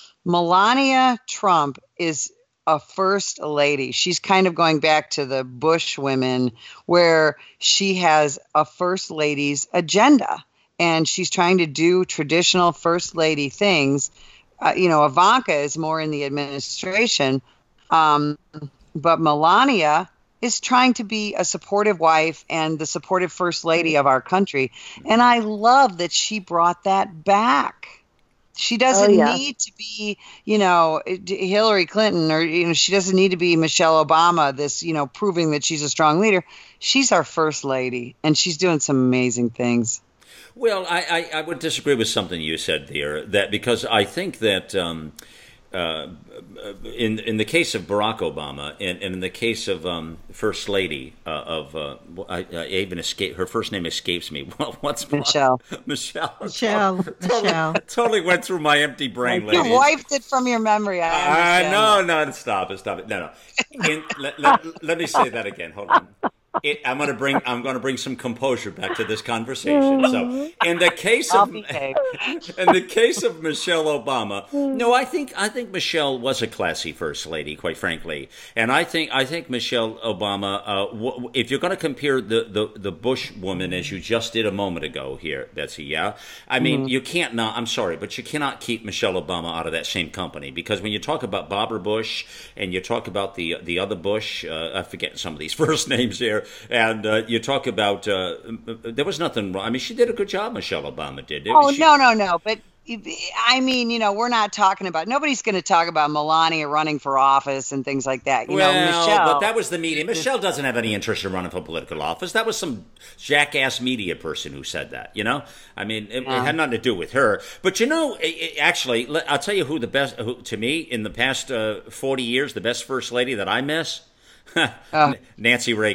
Melania Trump is a first lady. She's kind of going back to the Bush women, where she has a first lady's agenda. And she's trying to do traditional first lady things. Uh, you know, Ivanka is more in the administration. Um, but Melania is trying to be a supportive wife and the supportive first lady of our country. And I love that she brought that back. She doesn't Oh, yeah. need to be, you know, Hillary Clinton, or, you know, she doesn't need to be Michelle Obama, this, you know, proving that she's a strong leader. She's our first lady, and she's doing some amazing things. well, I, I, I would disagree with something you said there, that because I think that um, uh, in in the case of Barack Obama and, and in the case of um, First Lady uh, of uh, I, I even escape her first name escapes me. Well, what's Michelle. Michelle. Michelle, Totally, Michelle. totally went through my empty brain, You ladies. wiped it from your memory. I Uh, understand. no, no, stop it, stop it. No, no. In, let, let, let me say that again. Hold on. It, I'm going to bring. I'm going to bring some composure back to this conversation. So, in the case I'll of, behave. in the case of Michelle Obama, no, I think I think Michelle was a classy first lady, quite frankly, and I think I think Michelle Obama. Uh, w- if you're going to compare the, the the Bush woman as you just did a moment ago here, Betsy, yeah, I mean Mm-hmm. you can't not. I'm sorry, but you cannot keep Michelle Obama out of that same company, because when you talk about Barbara Bush and you talk about the the other Bush, uh, I'm forgetting some of these first names here. And uh, you talk about, uh, there was nothing wrong. I mean, she did a good job, Michelle Obama did. Oh, She- no, no, no. But I mean, you know, we're not talking about, nobody's going to talk about Melania running for office and things like that. You well, know, Michelle. but that was the media. Michelle doesn't have any interest in running for political office. That was some jackass media person who said that, you know? I mean, it, it had nothing to do with her. But, you know, it, it, actually, let- I'll tell you who the best, who, to me, in the past uh, forty years, the best first lady that I miss? Uh. Nancy Reagan.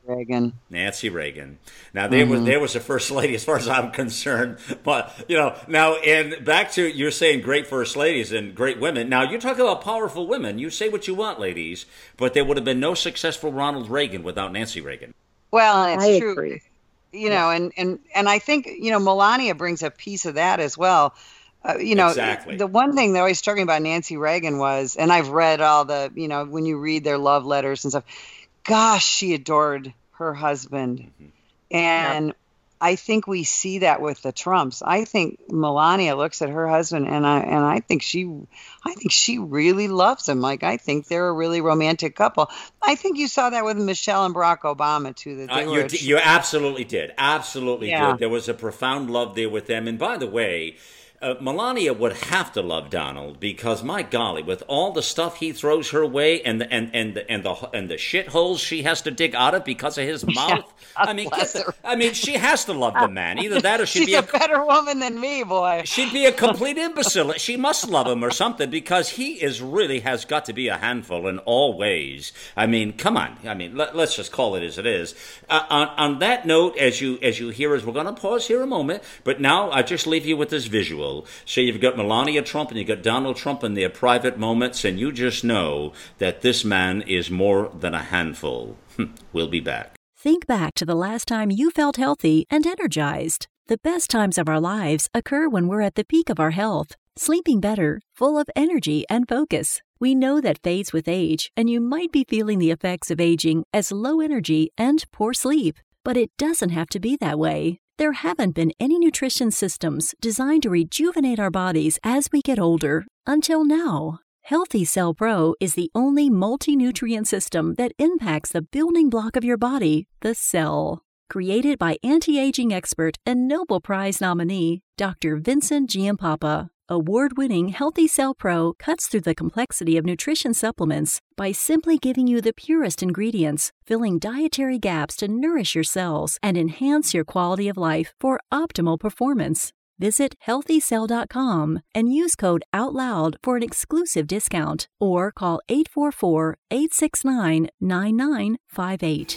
Reagan. Nancy Reagan. Now there mm-hmm. was there was a first lady, as far as I'm concerned. But you know, now and back to you're saying great first ladies and great women. Now you're talking about powerful women. You say what you want, ladies, but there would have been no successful Ronald Reagan without Nancy Reagan. Well, it's I true. Agree. You know, and, and, and I think, you know, Melania brings a piece of that as well. Uh, you know, exactly. The one thing that always struck me about Nancy Reagan was, and I've read all the, you know, when you read their love letters and stuff, gosh, she adored her husband. Mm-hmm. And yep. I think we see that with the Trumps. I think Melania looks at her husband and I and I think she I think she really loves him. Like I think they're a really romantic couple. I think you saw that with Michelle and Barack Obama too. That they uh, were you, you absolutely did. Absolutely yeah. did. There was a profound love there with them. And by the way, Uh, Melania would have to love Donald because, my golly, with all the stuff he throws her way and the and and the and the, and the shitholes she has to dig out of because of his mouth. Yeah, I mean, get the, I mean, she has to love the man. Either that or she'd She's be a, a better woman than me, boy. She'd be a complete imbecile. She must love him or something because he is really has got to be a handful in all ways. I mean, come on. I mean, let, let's just call it as it is. Uh, on on that note, as you as you hear us, we're going to pause here a moment. But now I just leave you with this visual. So you've got Melania Trump and you've got Donald Trump in their private moments, and you just know that this man is more than a handful. We'll be back. Think back to the last time you felt healthy and energized. The best times of our lives occur when we're at the peak of our health, sleeping better, full of energy and focus. We know that fades with age, and you might be feeling the effects of aging as low energy and poor sleep. But it doesn't have to be that way. There haven't been any nutrition systems designed to rejuvenate our bodies as we get older until now. Healthy Cell Pro is the only multi-nutrient system that impacts the building block of your body, the cell. Created by anti-aging expert and Nobel Prize nominee, Doctor Vincent Giampapa, award-winning Healthy Cell Pro cuts through the complexity of nutrition supplements by simply giving you the purest ingredients, filling dietary gaps to nourish your cells and enhance your quality of life for optimal performance. Visit healthy cell dot com and use code OUTLOUD for an exclusive discount or call eight four four, eight six nine, nine nine five eight.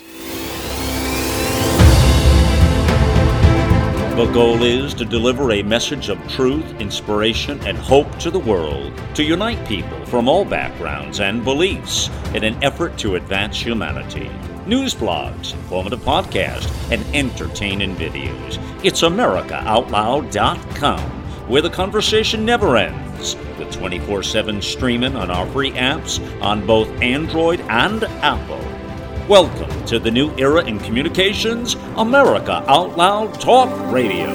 The goal is to deliver a message of truth, inspiration, and hope to the world, to unite people from all backgrounds and beliefs in an effort to advance humanity. News blogs, informative podcasts, and entertaining videos. It's America Out Loud dot com, where the conversation never ends, with twenty-four seven streaming on our free apps on both Android and Apple. Welcome to the new era in communications, America Out Loud Talk Radio.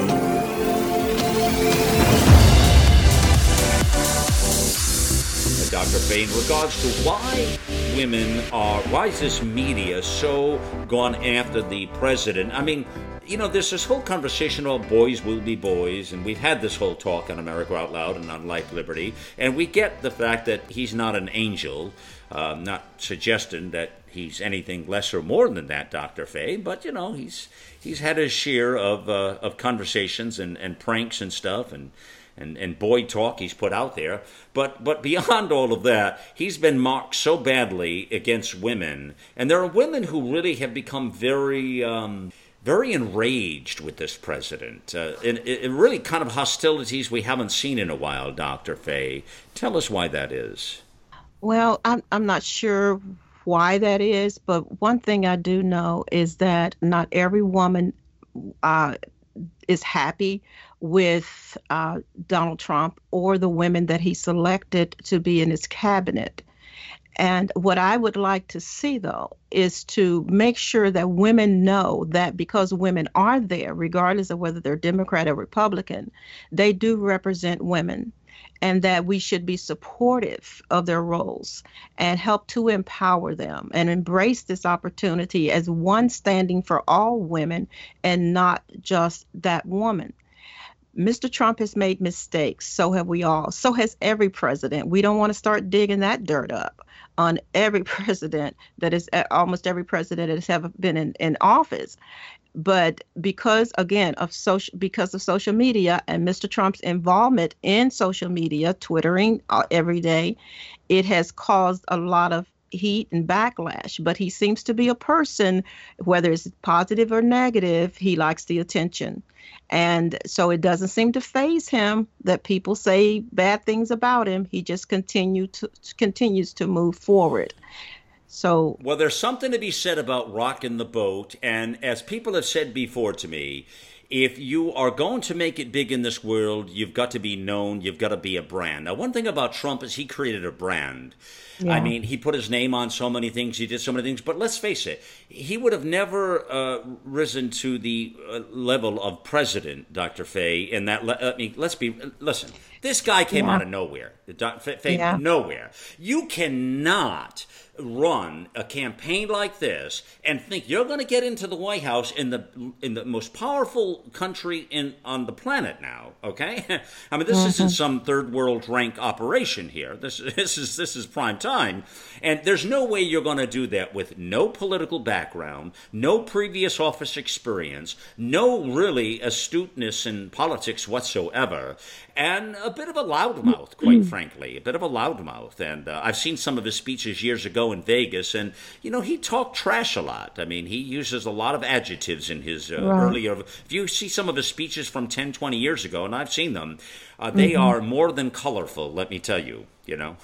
Doctor Faye, in regards to why women are, why is this media so gone after the president? I mean, you know, there's this whole conversation about boys will be boys, and we've had this whole talk on America Out Loud and on Life Liberty, and we get the fact that he's not an angel, uh, not suggesting that he's anything less or more than that, Doctor Faye, but, you know, he's he's had his share of uh, of conversations and, and pranks and stuff, and And, and boy talk he's put out there. But but beyond all of that, he's been marked so badly against women. And there are women who really have become very um, very enraged with this president. Uh, and, and really kind of hostilities we haven't seen in a while, Doctor Faye. Tell us why that is. Well, I'm, I'm not sure why that is, but one thing I do know is that not every woman uh, is happy with uh, Donald Trump or the women that he selected to be in his cabinet. And what I would like to see, though, is to make sure that women know that because women are there, regardless of whether they're Democrat or Republican, they do represent women, and that we should be supportive of their roles and help to empower them and embrace this opportunity as one standing for all women and not just that woman. Mister Trump has made mistakes. So have we all. So has every president. We don't want to start digging that dirt up on every president that is, almost every president that has ever been in, in office. But because, again, of social, because of social media and Mister Trump's involvement in social media, Twittering uh, every day, it has caused a lot of heat and backlash. But he seems to be a person, whether it's positive or negative, he likes the attention. And so it doesn't seem to faze him that people say bad things about him. He just continue to, continues to move forward. So, well, there's something to be said about rocking the boat. And as people have said before to me, if you are going to make it big in this world, you've got to be known. You've got to be a brand. Now, one thing about Trump is he created a brand. Yeah. I mean, he put his name on so many things. He did so many things. But let's face it, he would have never uh, risen to the uh, level of president, Doctor Faye. In that, le- I mean, let's be listen. This guy came yeah. out of nowhere. Faye, yeah. Nowhere. You cannot run a campaign like this and think you're going to get into the White House in the in the most powerful country in on the planet now. Okay, I mean this mm-hmm. isn't some third world rank operation here. This this is this is prime time, and there's no way you're going to do that with no political background, no previous office experience, no really astuteness in politics whatsoever, and a bit of a loudmouth, quite frankly, a bit of a loudmouth. And uh, I've seen some of his speeches years ago in Vegas, and, you know, he talked trash a lot. I mean, he uses a lot of adjectives in his uh, right. earlier... If you see some of his speeches from ten, twenty years ago, and I've seen them, uh, they mm-hmm. are more than colorful, let me tell you, you know.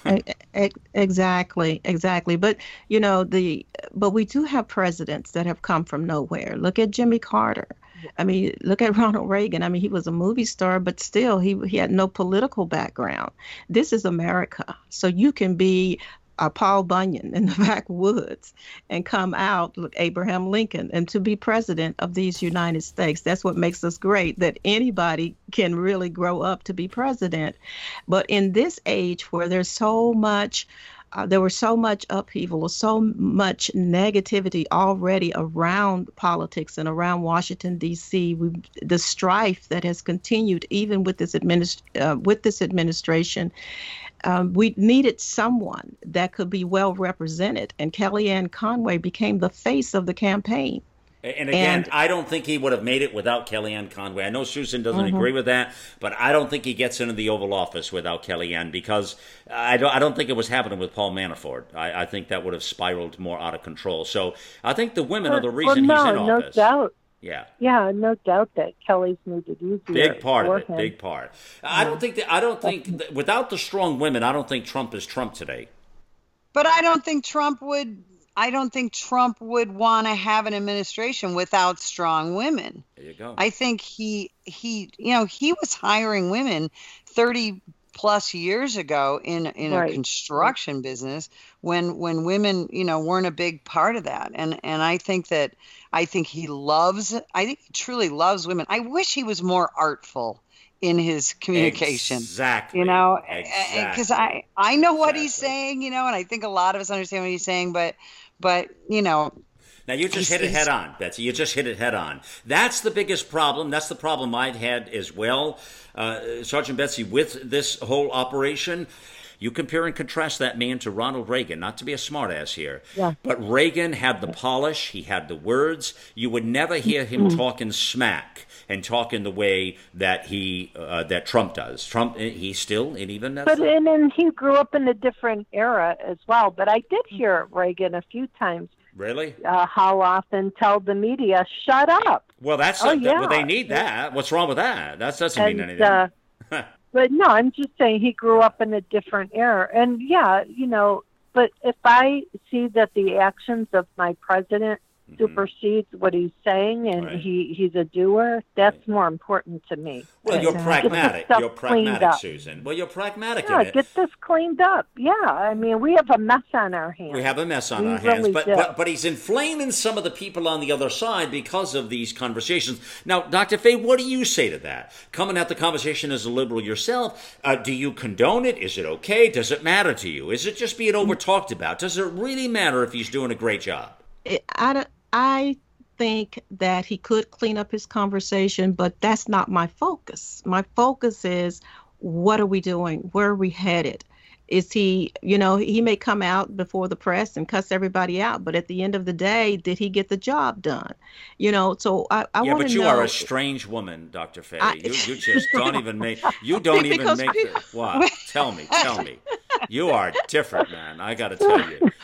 Exactly, exactly. But, you know, the but we do have presidents that have come from nowhere. Look at Jimmy Carter. I mean, look at Ronald Reagan. I mean, he was a movie star, but still, he he had no political background. This is America. So you can be uh, Paul Bunyan in the backwoods and come out, look, Abraham Lincoln, and to be president of these United States. That's what makes us great, that anybody can really grow up to be president. But in this age where there's so much Uh, there was so much upheaval, so much negativity already around politics and around Washington, D C. We, the strife that has continued even with this, administ- uh, with this administration. Um, we needed someone that could be well represented, and Kellyanne Conway became the face of the campaign. And again, and, I don't think he would have made it without Kellyanne Conway. I know Susan doesn't uh-huh. agree with that, but I don't think he gets into the Oval Office without Kellyanne, because I don't, I don't think it was happening with Paul Manafort. I, I think that would have spiraled more out of control. So I think the women well, are the reason well, no, he's in no office. No doubt. Yeah. Yeah, no doubt that Kelly's made it easier. Big part for of it. him. Big part. I don't think that. I don't think that without the strong women, I don't think Trump is Trump today. But I don't think Trump would. I don't think Trump would want to have an administration without strong women. There you go. I think he he you know he was hiring women thirty plus years ago in in right. a construction business when when women you know weren't a big part of that. And and I think that I think he loves I think he truly loves women. I wish he was more artful in his communication. Exactly. You know, exactly. because I I know what exactly. he's saying, you know, and I think a lot of us understand what he's saying, but But, you know. Now, you just hit it head on, Betsy. You just hit it head on. That's the biggest problem. That's the problem I've had as well, uh, Sergeant Betsy, with this whole operation. You compare and contrast that man to Ronald Reagan, not to be a smartass here. Yeah. But Reagan had the polish. He had the words. You would never hear him mm-hmm. talking smack and talking the way that he uh, that Trump does. Trump, he still, and even that's but and then he grew up in a different era as well. But I did hear Reagan a few times. Really? Uh, how often tell the media, shut up. Well, that's oh, a, yeah. well, they need that. What's wrong with that? That doesn't and, mean anything. Uh, but no, I'm just saying he grew up in a different era. And yeah, you know, but if I see that the actions of my president supersedes what he's saying, and right. he, he's a doer, that's more important to me. Well, you're pragmatic. You're pragmatic, Susan. Well, you're pragmatic. Yeah, in it. get this cleaned up. Yeah, I mean, we have a mess on our hands. We have a mess on we our really hands, but, do. but but he's inflaming some of the people on the other side because of these conversations. Now, Doctor Faye, what do you say to that? Coming at the conversation as a liberal yourself, uh, do you condone it? Is it okay? Does it matter to you? Is it just being over talked about? Does it really matter if he's doing a great job? It, I don't. I think that he could clean up his conversation, but that's not my focus. My focus is, what are we doing? Where are we headed? Is he, you know, he may come out before the press and cuss everybody out, but at the end of the day, did he get the job done? You know, so I, I yeah, want to know. but you are a strange woman, Doctor Faye. I, you, you just don't even make, you don't even because make people, the, what? Tell me, tell me. You are different, man. I got to tell you.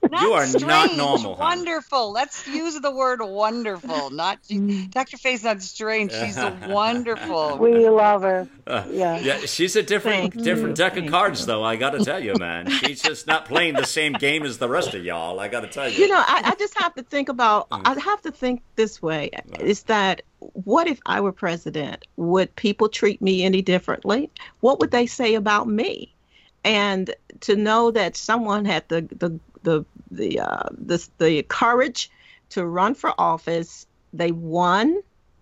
Not You are strange, not normal, hon. Wonderful. Let's use the word wonderful. Not Doctor Faye's not strange. She's a wonderful. We love her. Uh, Yeah. yeah, she's a different Thank different you. deck of Thank cards, you. though. I got to tell you, man, she's just not playing the same game as the rest of y'all. I got to tell you. You know, I, I just have to think about, I have to think this way, is that what if I were president? Would people treat me any differently? What would they say about me? And to know that someone had the the the the uh, the, the courage to run for office, they won,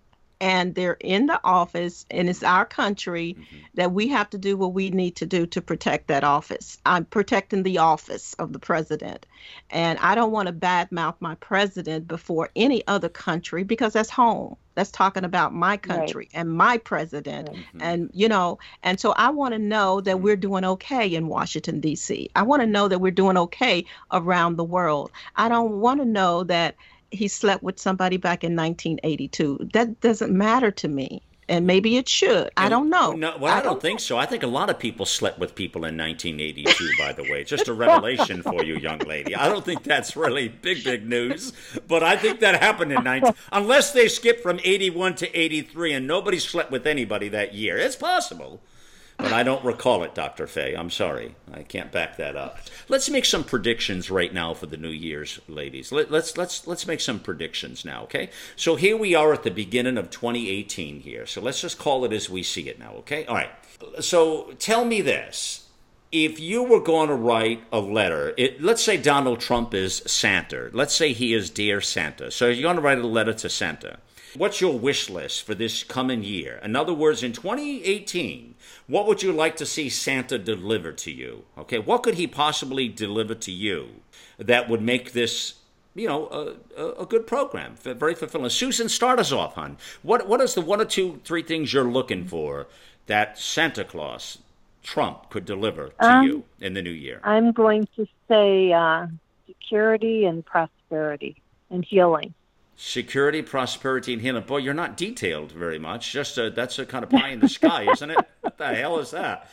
and they're in the office, and it's our country, mm-hmm. that we have to do what we need to do to protect that office. I'm protecting the office of the president, and I don't want to badmouth my president before any other country, because that's home. That's talking about my country, right. and my president. Mm-hmm. And, you know, and so I want to know that we're doing okay in Washington, D C. I want to know that we're doing okay around the world. I don't want to know that he slept with somebody back in nineteen eighty-two. That doesn't matter to me. And maybe it should. I don't know. No, well, I, I don't, don't think so. I think a lot of people slept with people in nineteen eighty-two, by the way. Just a revelation for you, young lady. I don't think that's really big, big news. But I think that happened in nineteen... Unless they skipped from eighty-one to eighty-three and nobody slept with anybody that year. It's possible. But I don't recall it, Doctor Faye. I'm sorry. I can't back that up. Let's make some predictions right now for the New Year's, ladies. Let, let's let's let's make some predictions now, okay? So here we are at the beginning of twenty eighteen here. So let's just call it as we see it now, okay? All right. So tell me this. If you were going to write a letter, it, let's say Donald Trump is Santa. Let's say he is Dear Santa. So you're going to write a letter to Santa. What's your wish list for this coming year? In other words, in twenty eighteen, what would you like to see Santa deliver to you? Okay, what could he possibly deliver to you that would make this, you know, a, a good program, very fulfilling? Susan, start us off, hon. What What is the one or two, three things you're looking for that Santa Claus, Trump, could deliver to um, you in the new year? I'm going to say uh, security and prosperity and healing. Security, prosperity, and healing. Boy, you're not detailed very much. Just a, that's a kind of pie in the sky, isn't it? What the hell is that?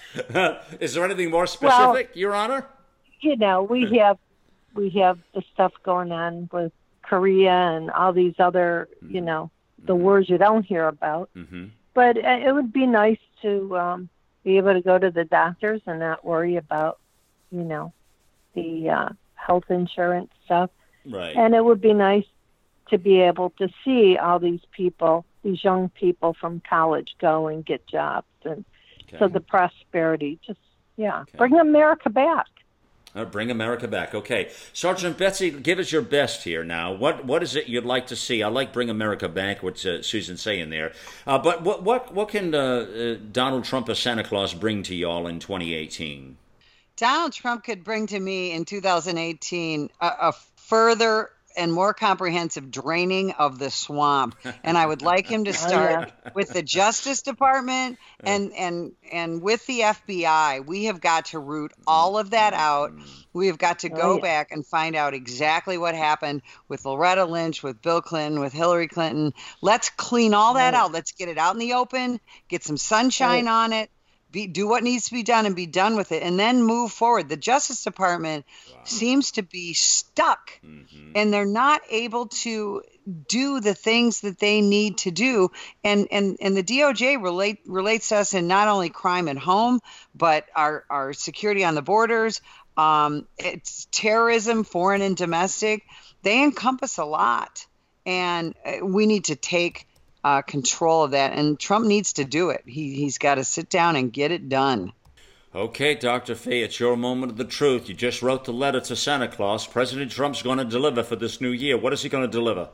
Is there anything more specific, well, Your Honor? You know, we have we have the stuff going on with Korea and all these other, mm-hmm. you know, the mm-hmm. wars you don't hear about. Mm-hmm. But it would be nice to um, be able to go to the doctors and not worry about, you know, the uh, health insurance stuff. Right. And it would be nice to be able to see all these people, these young people from college go and get jobs. And okay. so the prosperity, just, yeah, okay. bring America back. Uh, bring America back. Okay. Sergeant Betsy, give us your best here now. What What is it you'd like to see? I like Bring America Back, what uh, Susan's saying there. Uh, but what what what can uh, uh, Donald Trump as Santa Claus bring to y'all in twenty eighteen? Donald Trump could bring to me in two thousand eighteen a, a further and more comprehensive draining of the swamp. And I would like him to start oh, yeah. with the Justice Department and, and, and with the F B I. We have got to root all of that out. We have got to go oh, yeah. back and find out exactly what happened with Loretta Lynch, with Bill Clinton, with Hillary Clinton. Let's clean all that oh. out. Let's get it out in the open, get some sunshine oh. on it. Be, do what needs to be done and be done with it, and then move forward. The Justice Department wow. seems to be stuck, mm-hmm. and they're not able to do the things that they need to do. And and, and the D O J relate, relates to us in not only crime at home, but our, our security on the borders, um, it's terrorism, foreign and domestic. They encompass a lot, and we need to take Uh, control of that, and Trump needs to do it. He, he's got to sit down and get it done. Okay, Doctor Faye, it's your moment of the truth. You just wrote the letter to Santa Claus. President Trump's going to deliver for this new year. What is he going to deliver?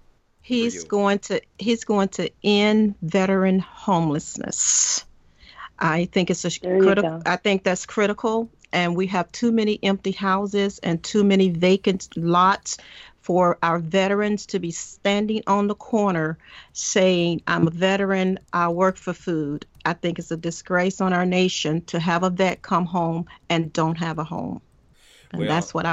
He's going to he's going to end veteran homelessness. I think it's a critical. I think that's critical, and we have too many empty houses and too many vacant lots for our veterans to be standing on the corner saying, I'm a veteran, I work for food. I think it's a disgrace on our nation to have a vet come home and don't have a home. And well, that's what I want.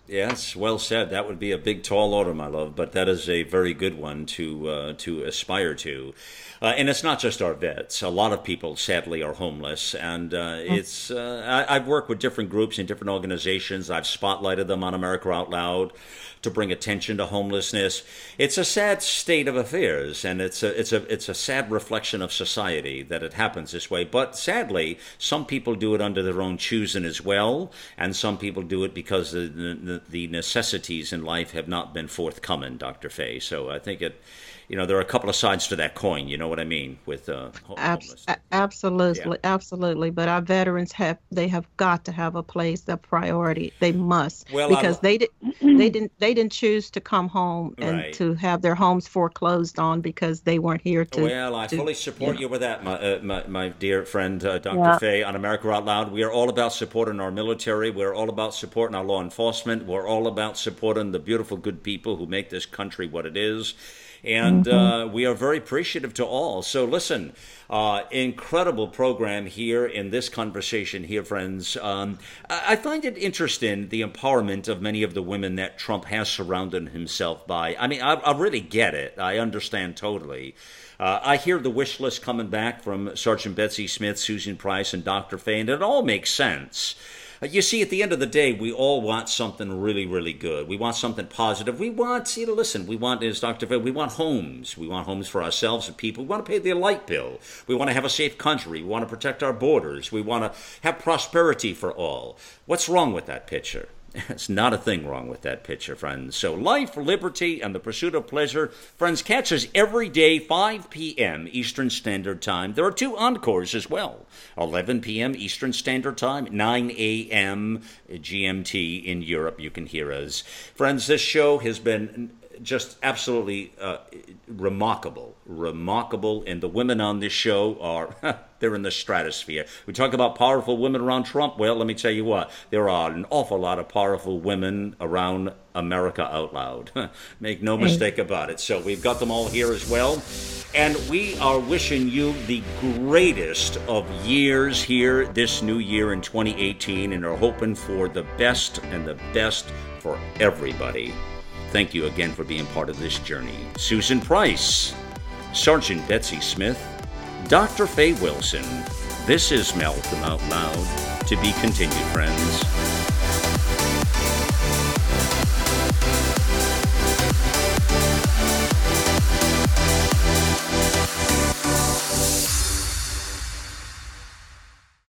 Yes, well said. That would be a big, tall order, my love, but that is a very good one to uh, to aspire to. Uh, and it's not just our vets. A lot of people, sadly, are homeless. And uh, it's uh, I, I've worked with different groups and different organizations. I've spotlighted them on America Out Loud to bring attention to homelessness. It's a sad state of affairs, and it's a it's a it's a sad reflection of society that it happens this way. But sadly, some people do it under their own choosing as well, and some people do it because the the, the necessities in life have not been forthcoming, Doctor Fay. So I think it. You know, there are a couple of sides to that coin. You know what I mean with uh, homelessness. Abs- absolutely, yeah. absolutely. But our veterans have they have got to have a place, a priority. They must, well, because I, they did they didn't they didn't choose to come home and right. to have their homes foreclosed on because they weren't here to. Well, I to, fully support you, know. you with that, my uh, my, my dear friend uh, Doctor Yeah. Fay on America Out Loud. We are all about supporting our military. We're all about supporting our law enforcement. We're all about supporting the beautiful, good people who make this country what it is. And Mm-hmm. uh, we are very appreciative to all. So listen, uh, incredible program here in this conversation here, friends. Um, I I find it interesting, the empowerment of many of the women that Trump has surrounded himself by. I mean, I, I really get it. I understand totally. Uh, I hear the wish list coming back from Sergeant Betsy Smith, Susan Price, and Doctor Fay, and it all makes sense. You see, at the end of the day, we all want something really, really good. We want something positive. We want, you know, listen, we want, as Doctor Fay, we want homes. We want homes for ourselves and people. We want to pay their light bill. We want to have a safe country. We want to protect our borders. We want to have prosperity for all. What's wrong with that picture? It's not a thing wrong with that picture, friends. So life, liberty, and the pursuit of pleasure. Friends, catch us every day, five p.m. Eastern Standard Time. There are two encores as well. eleven p.m. Eastern Standard Time, nine a.m. G M T in Europe. You can hear us. Friends, this show has been just absolutely uh, remarkable, remarkable. And the women on this show are, they're in the stratosphere. We talk about powerful women around Trump. Well, let me tell you what, there are an awful lot of powerful women around America Out Loud. Make no mistake about it. So we've got them all here as well. And we are wishing you the greatest of years here this new year in twenty eighteen, and are hoping for the best and the best for everybody. Thank you again for being part of this journey. Susan Price, Sergeant Betsy Smith, Doctor Fay Wilson. This is Malcolm Out Loud. To be continued, friends.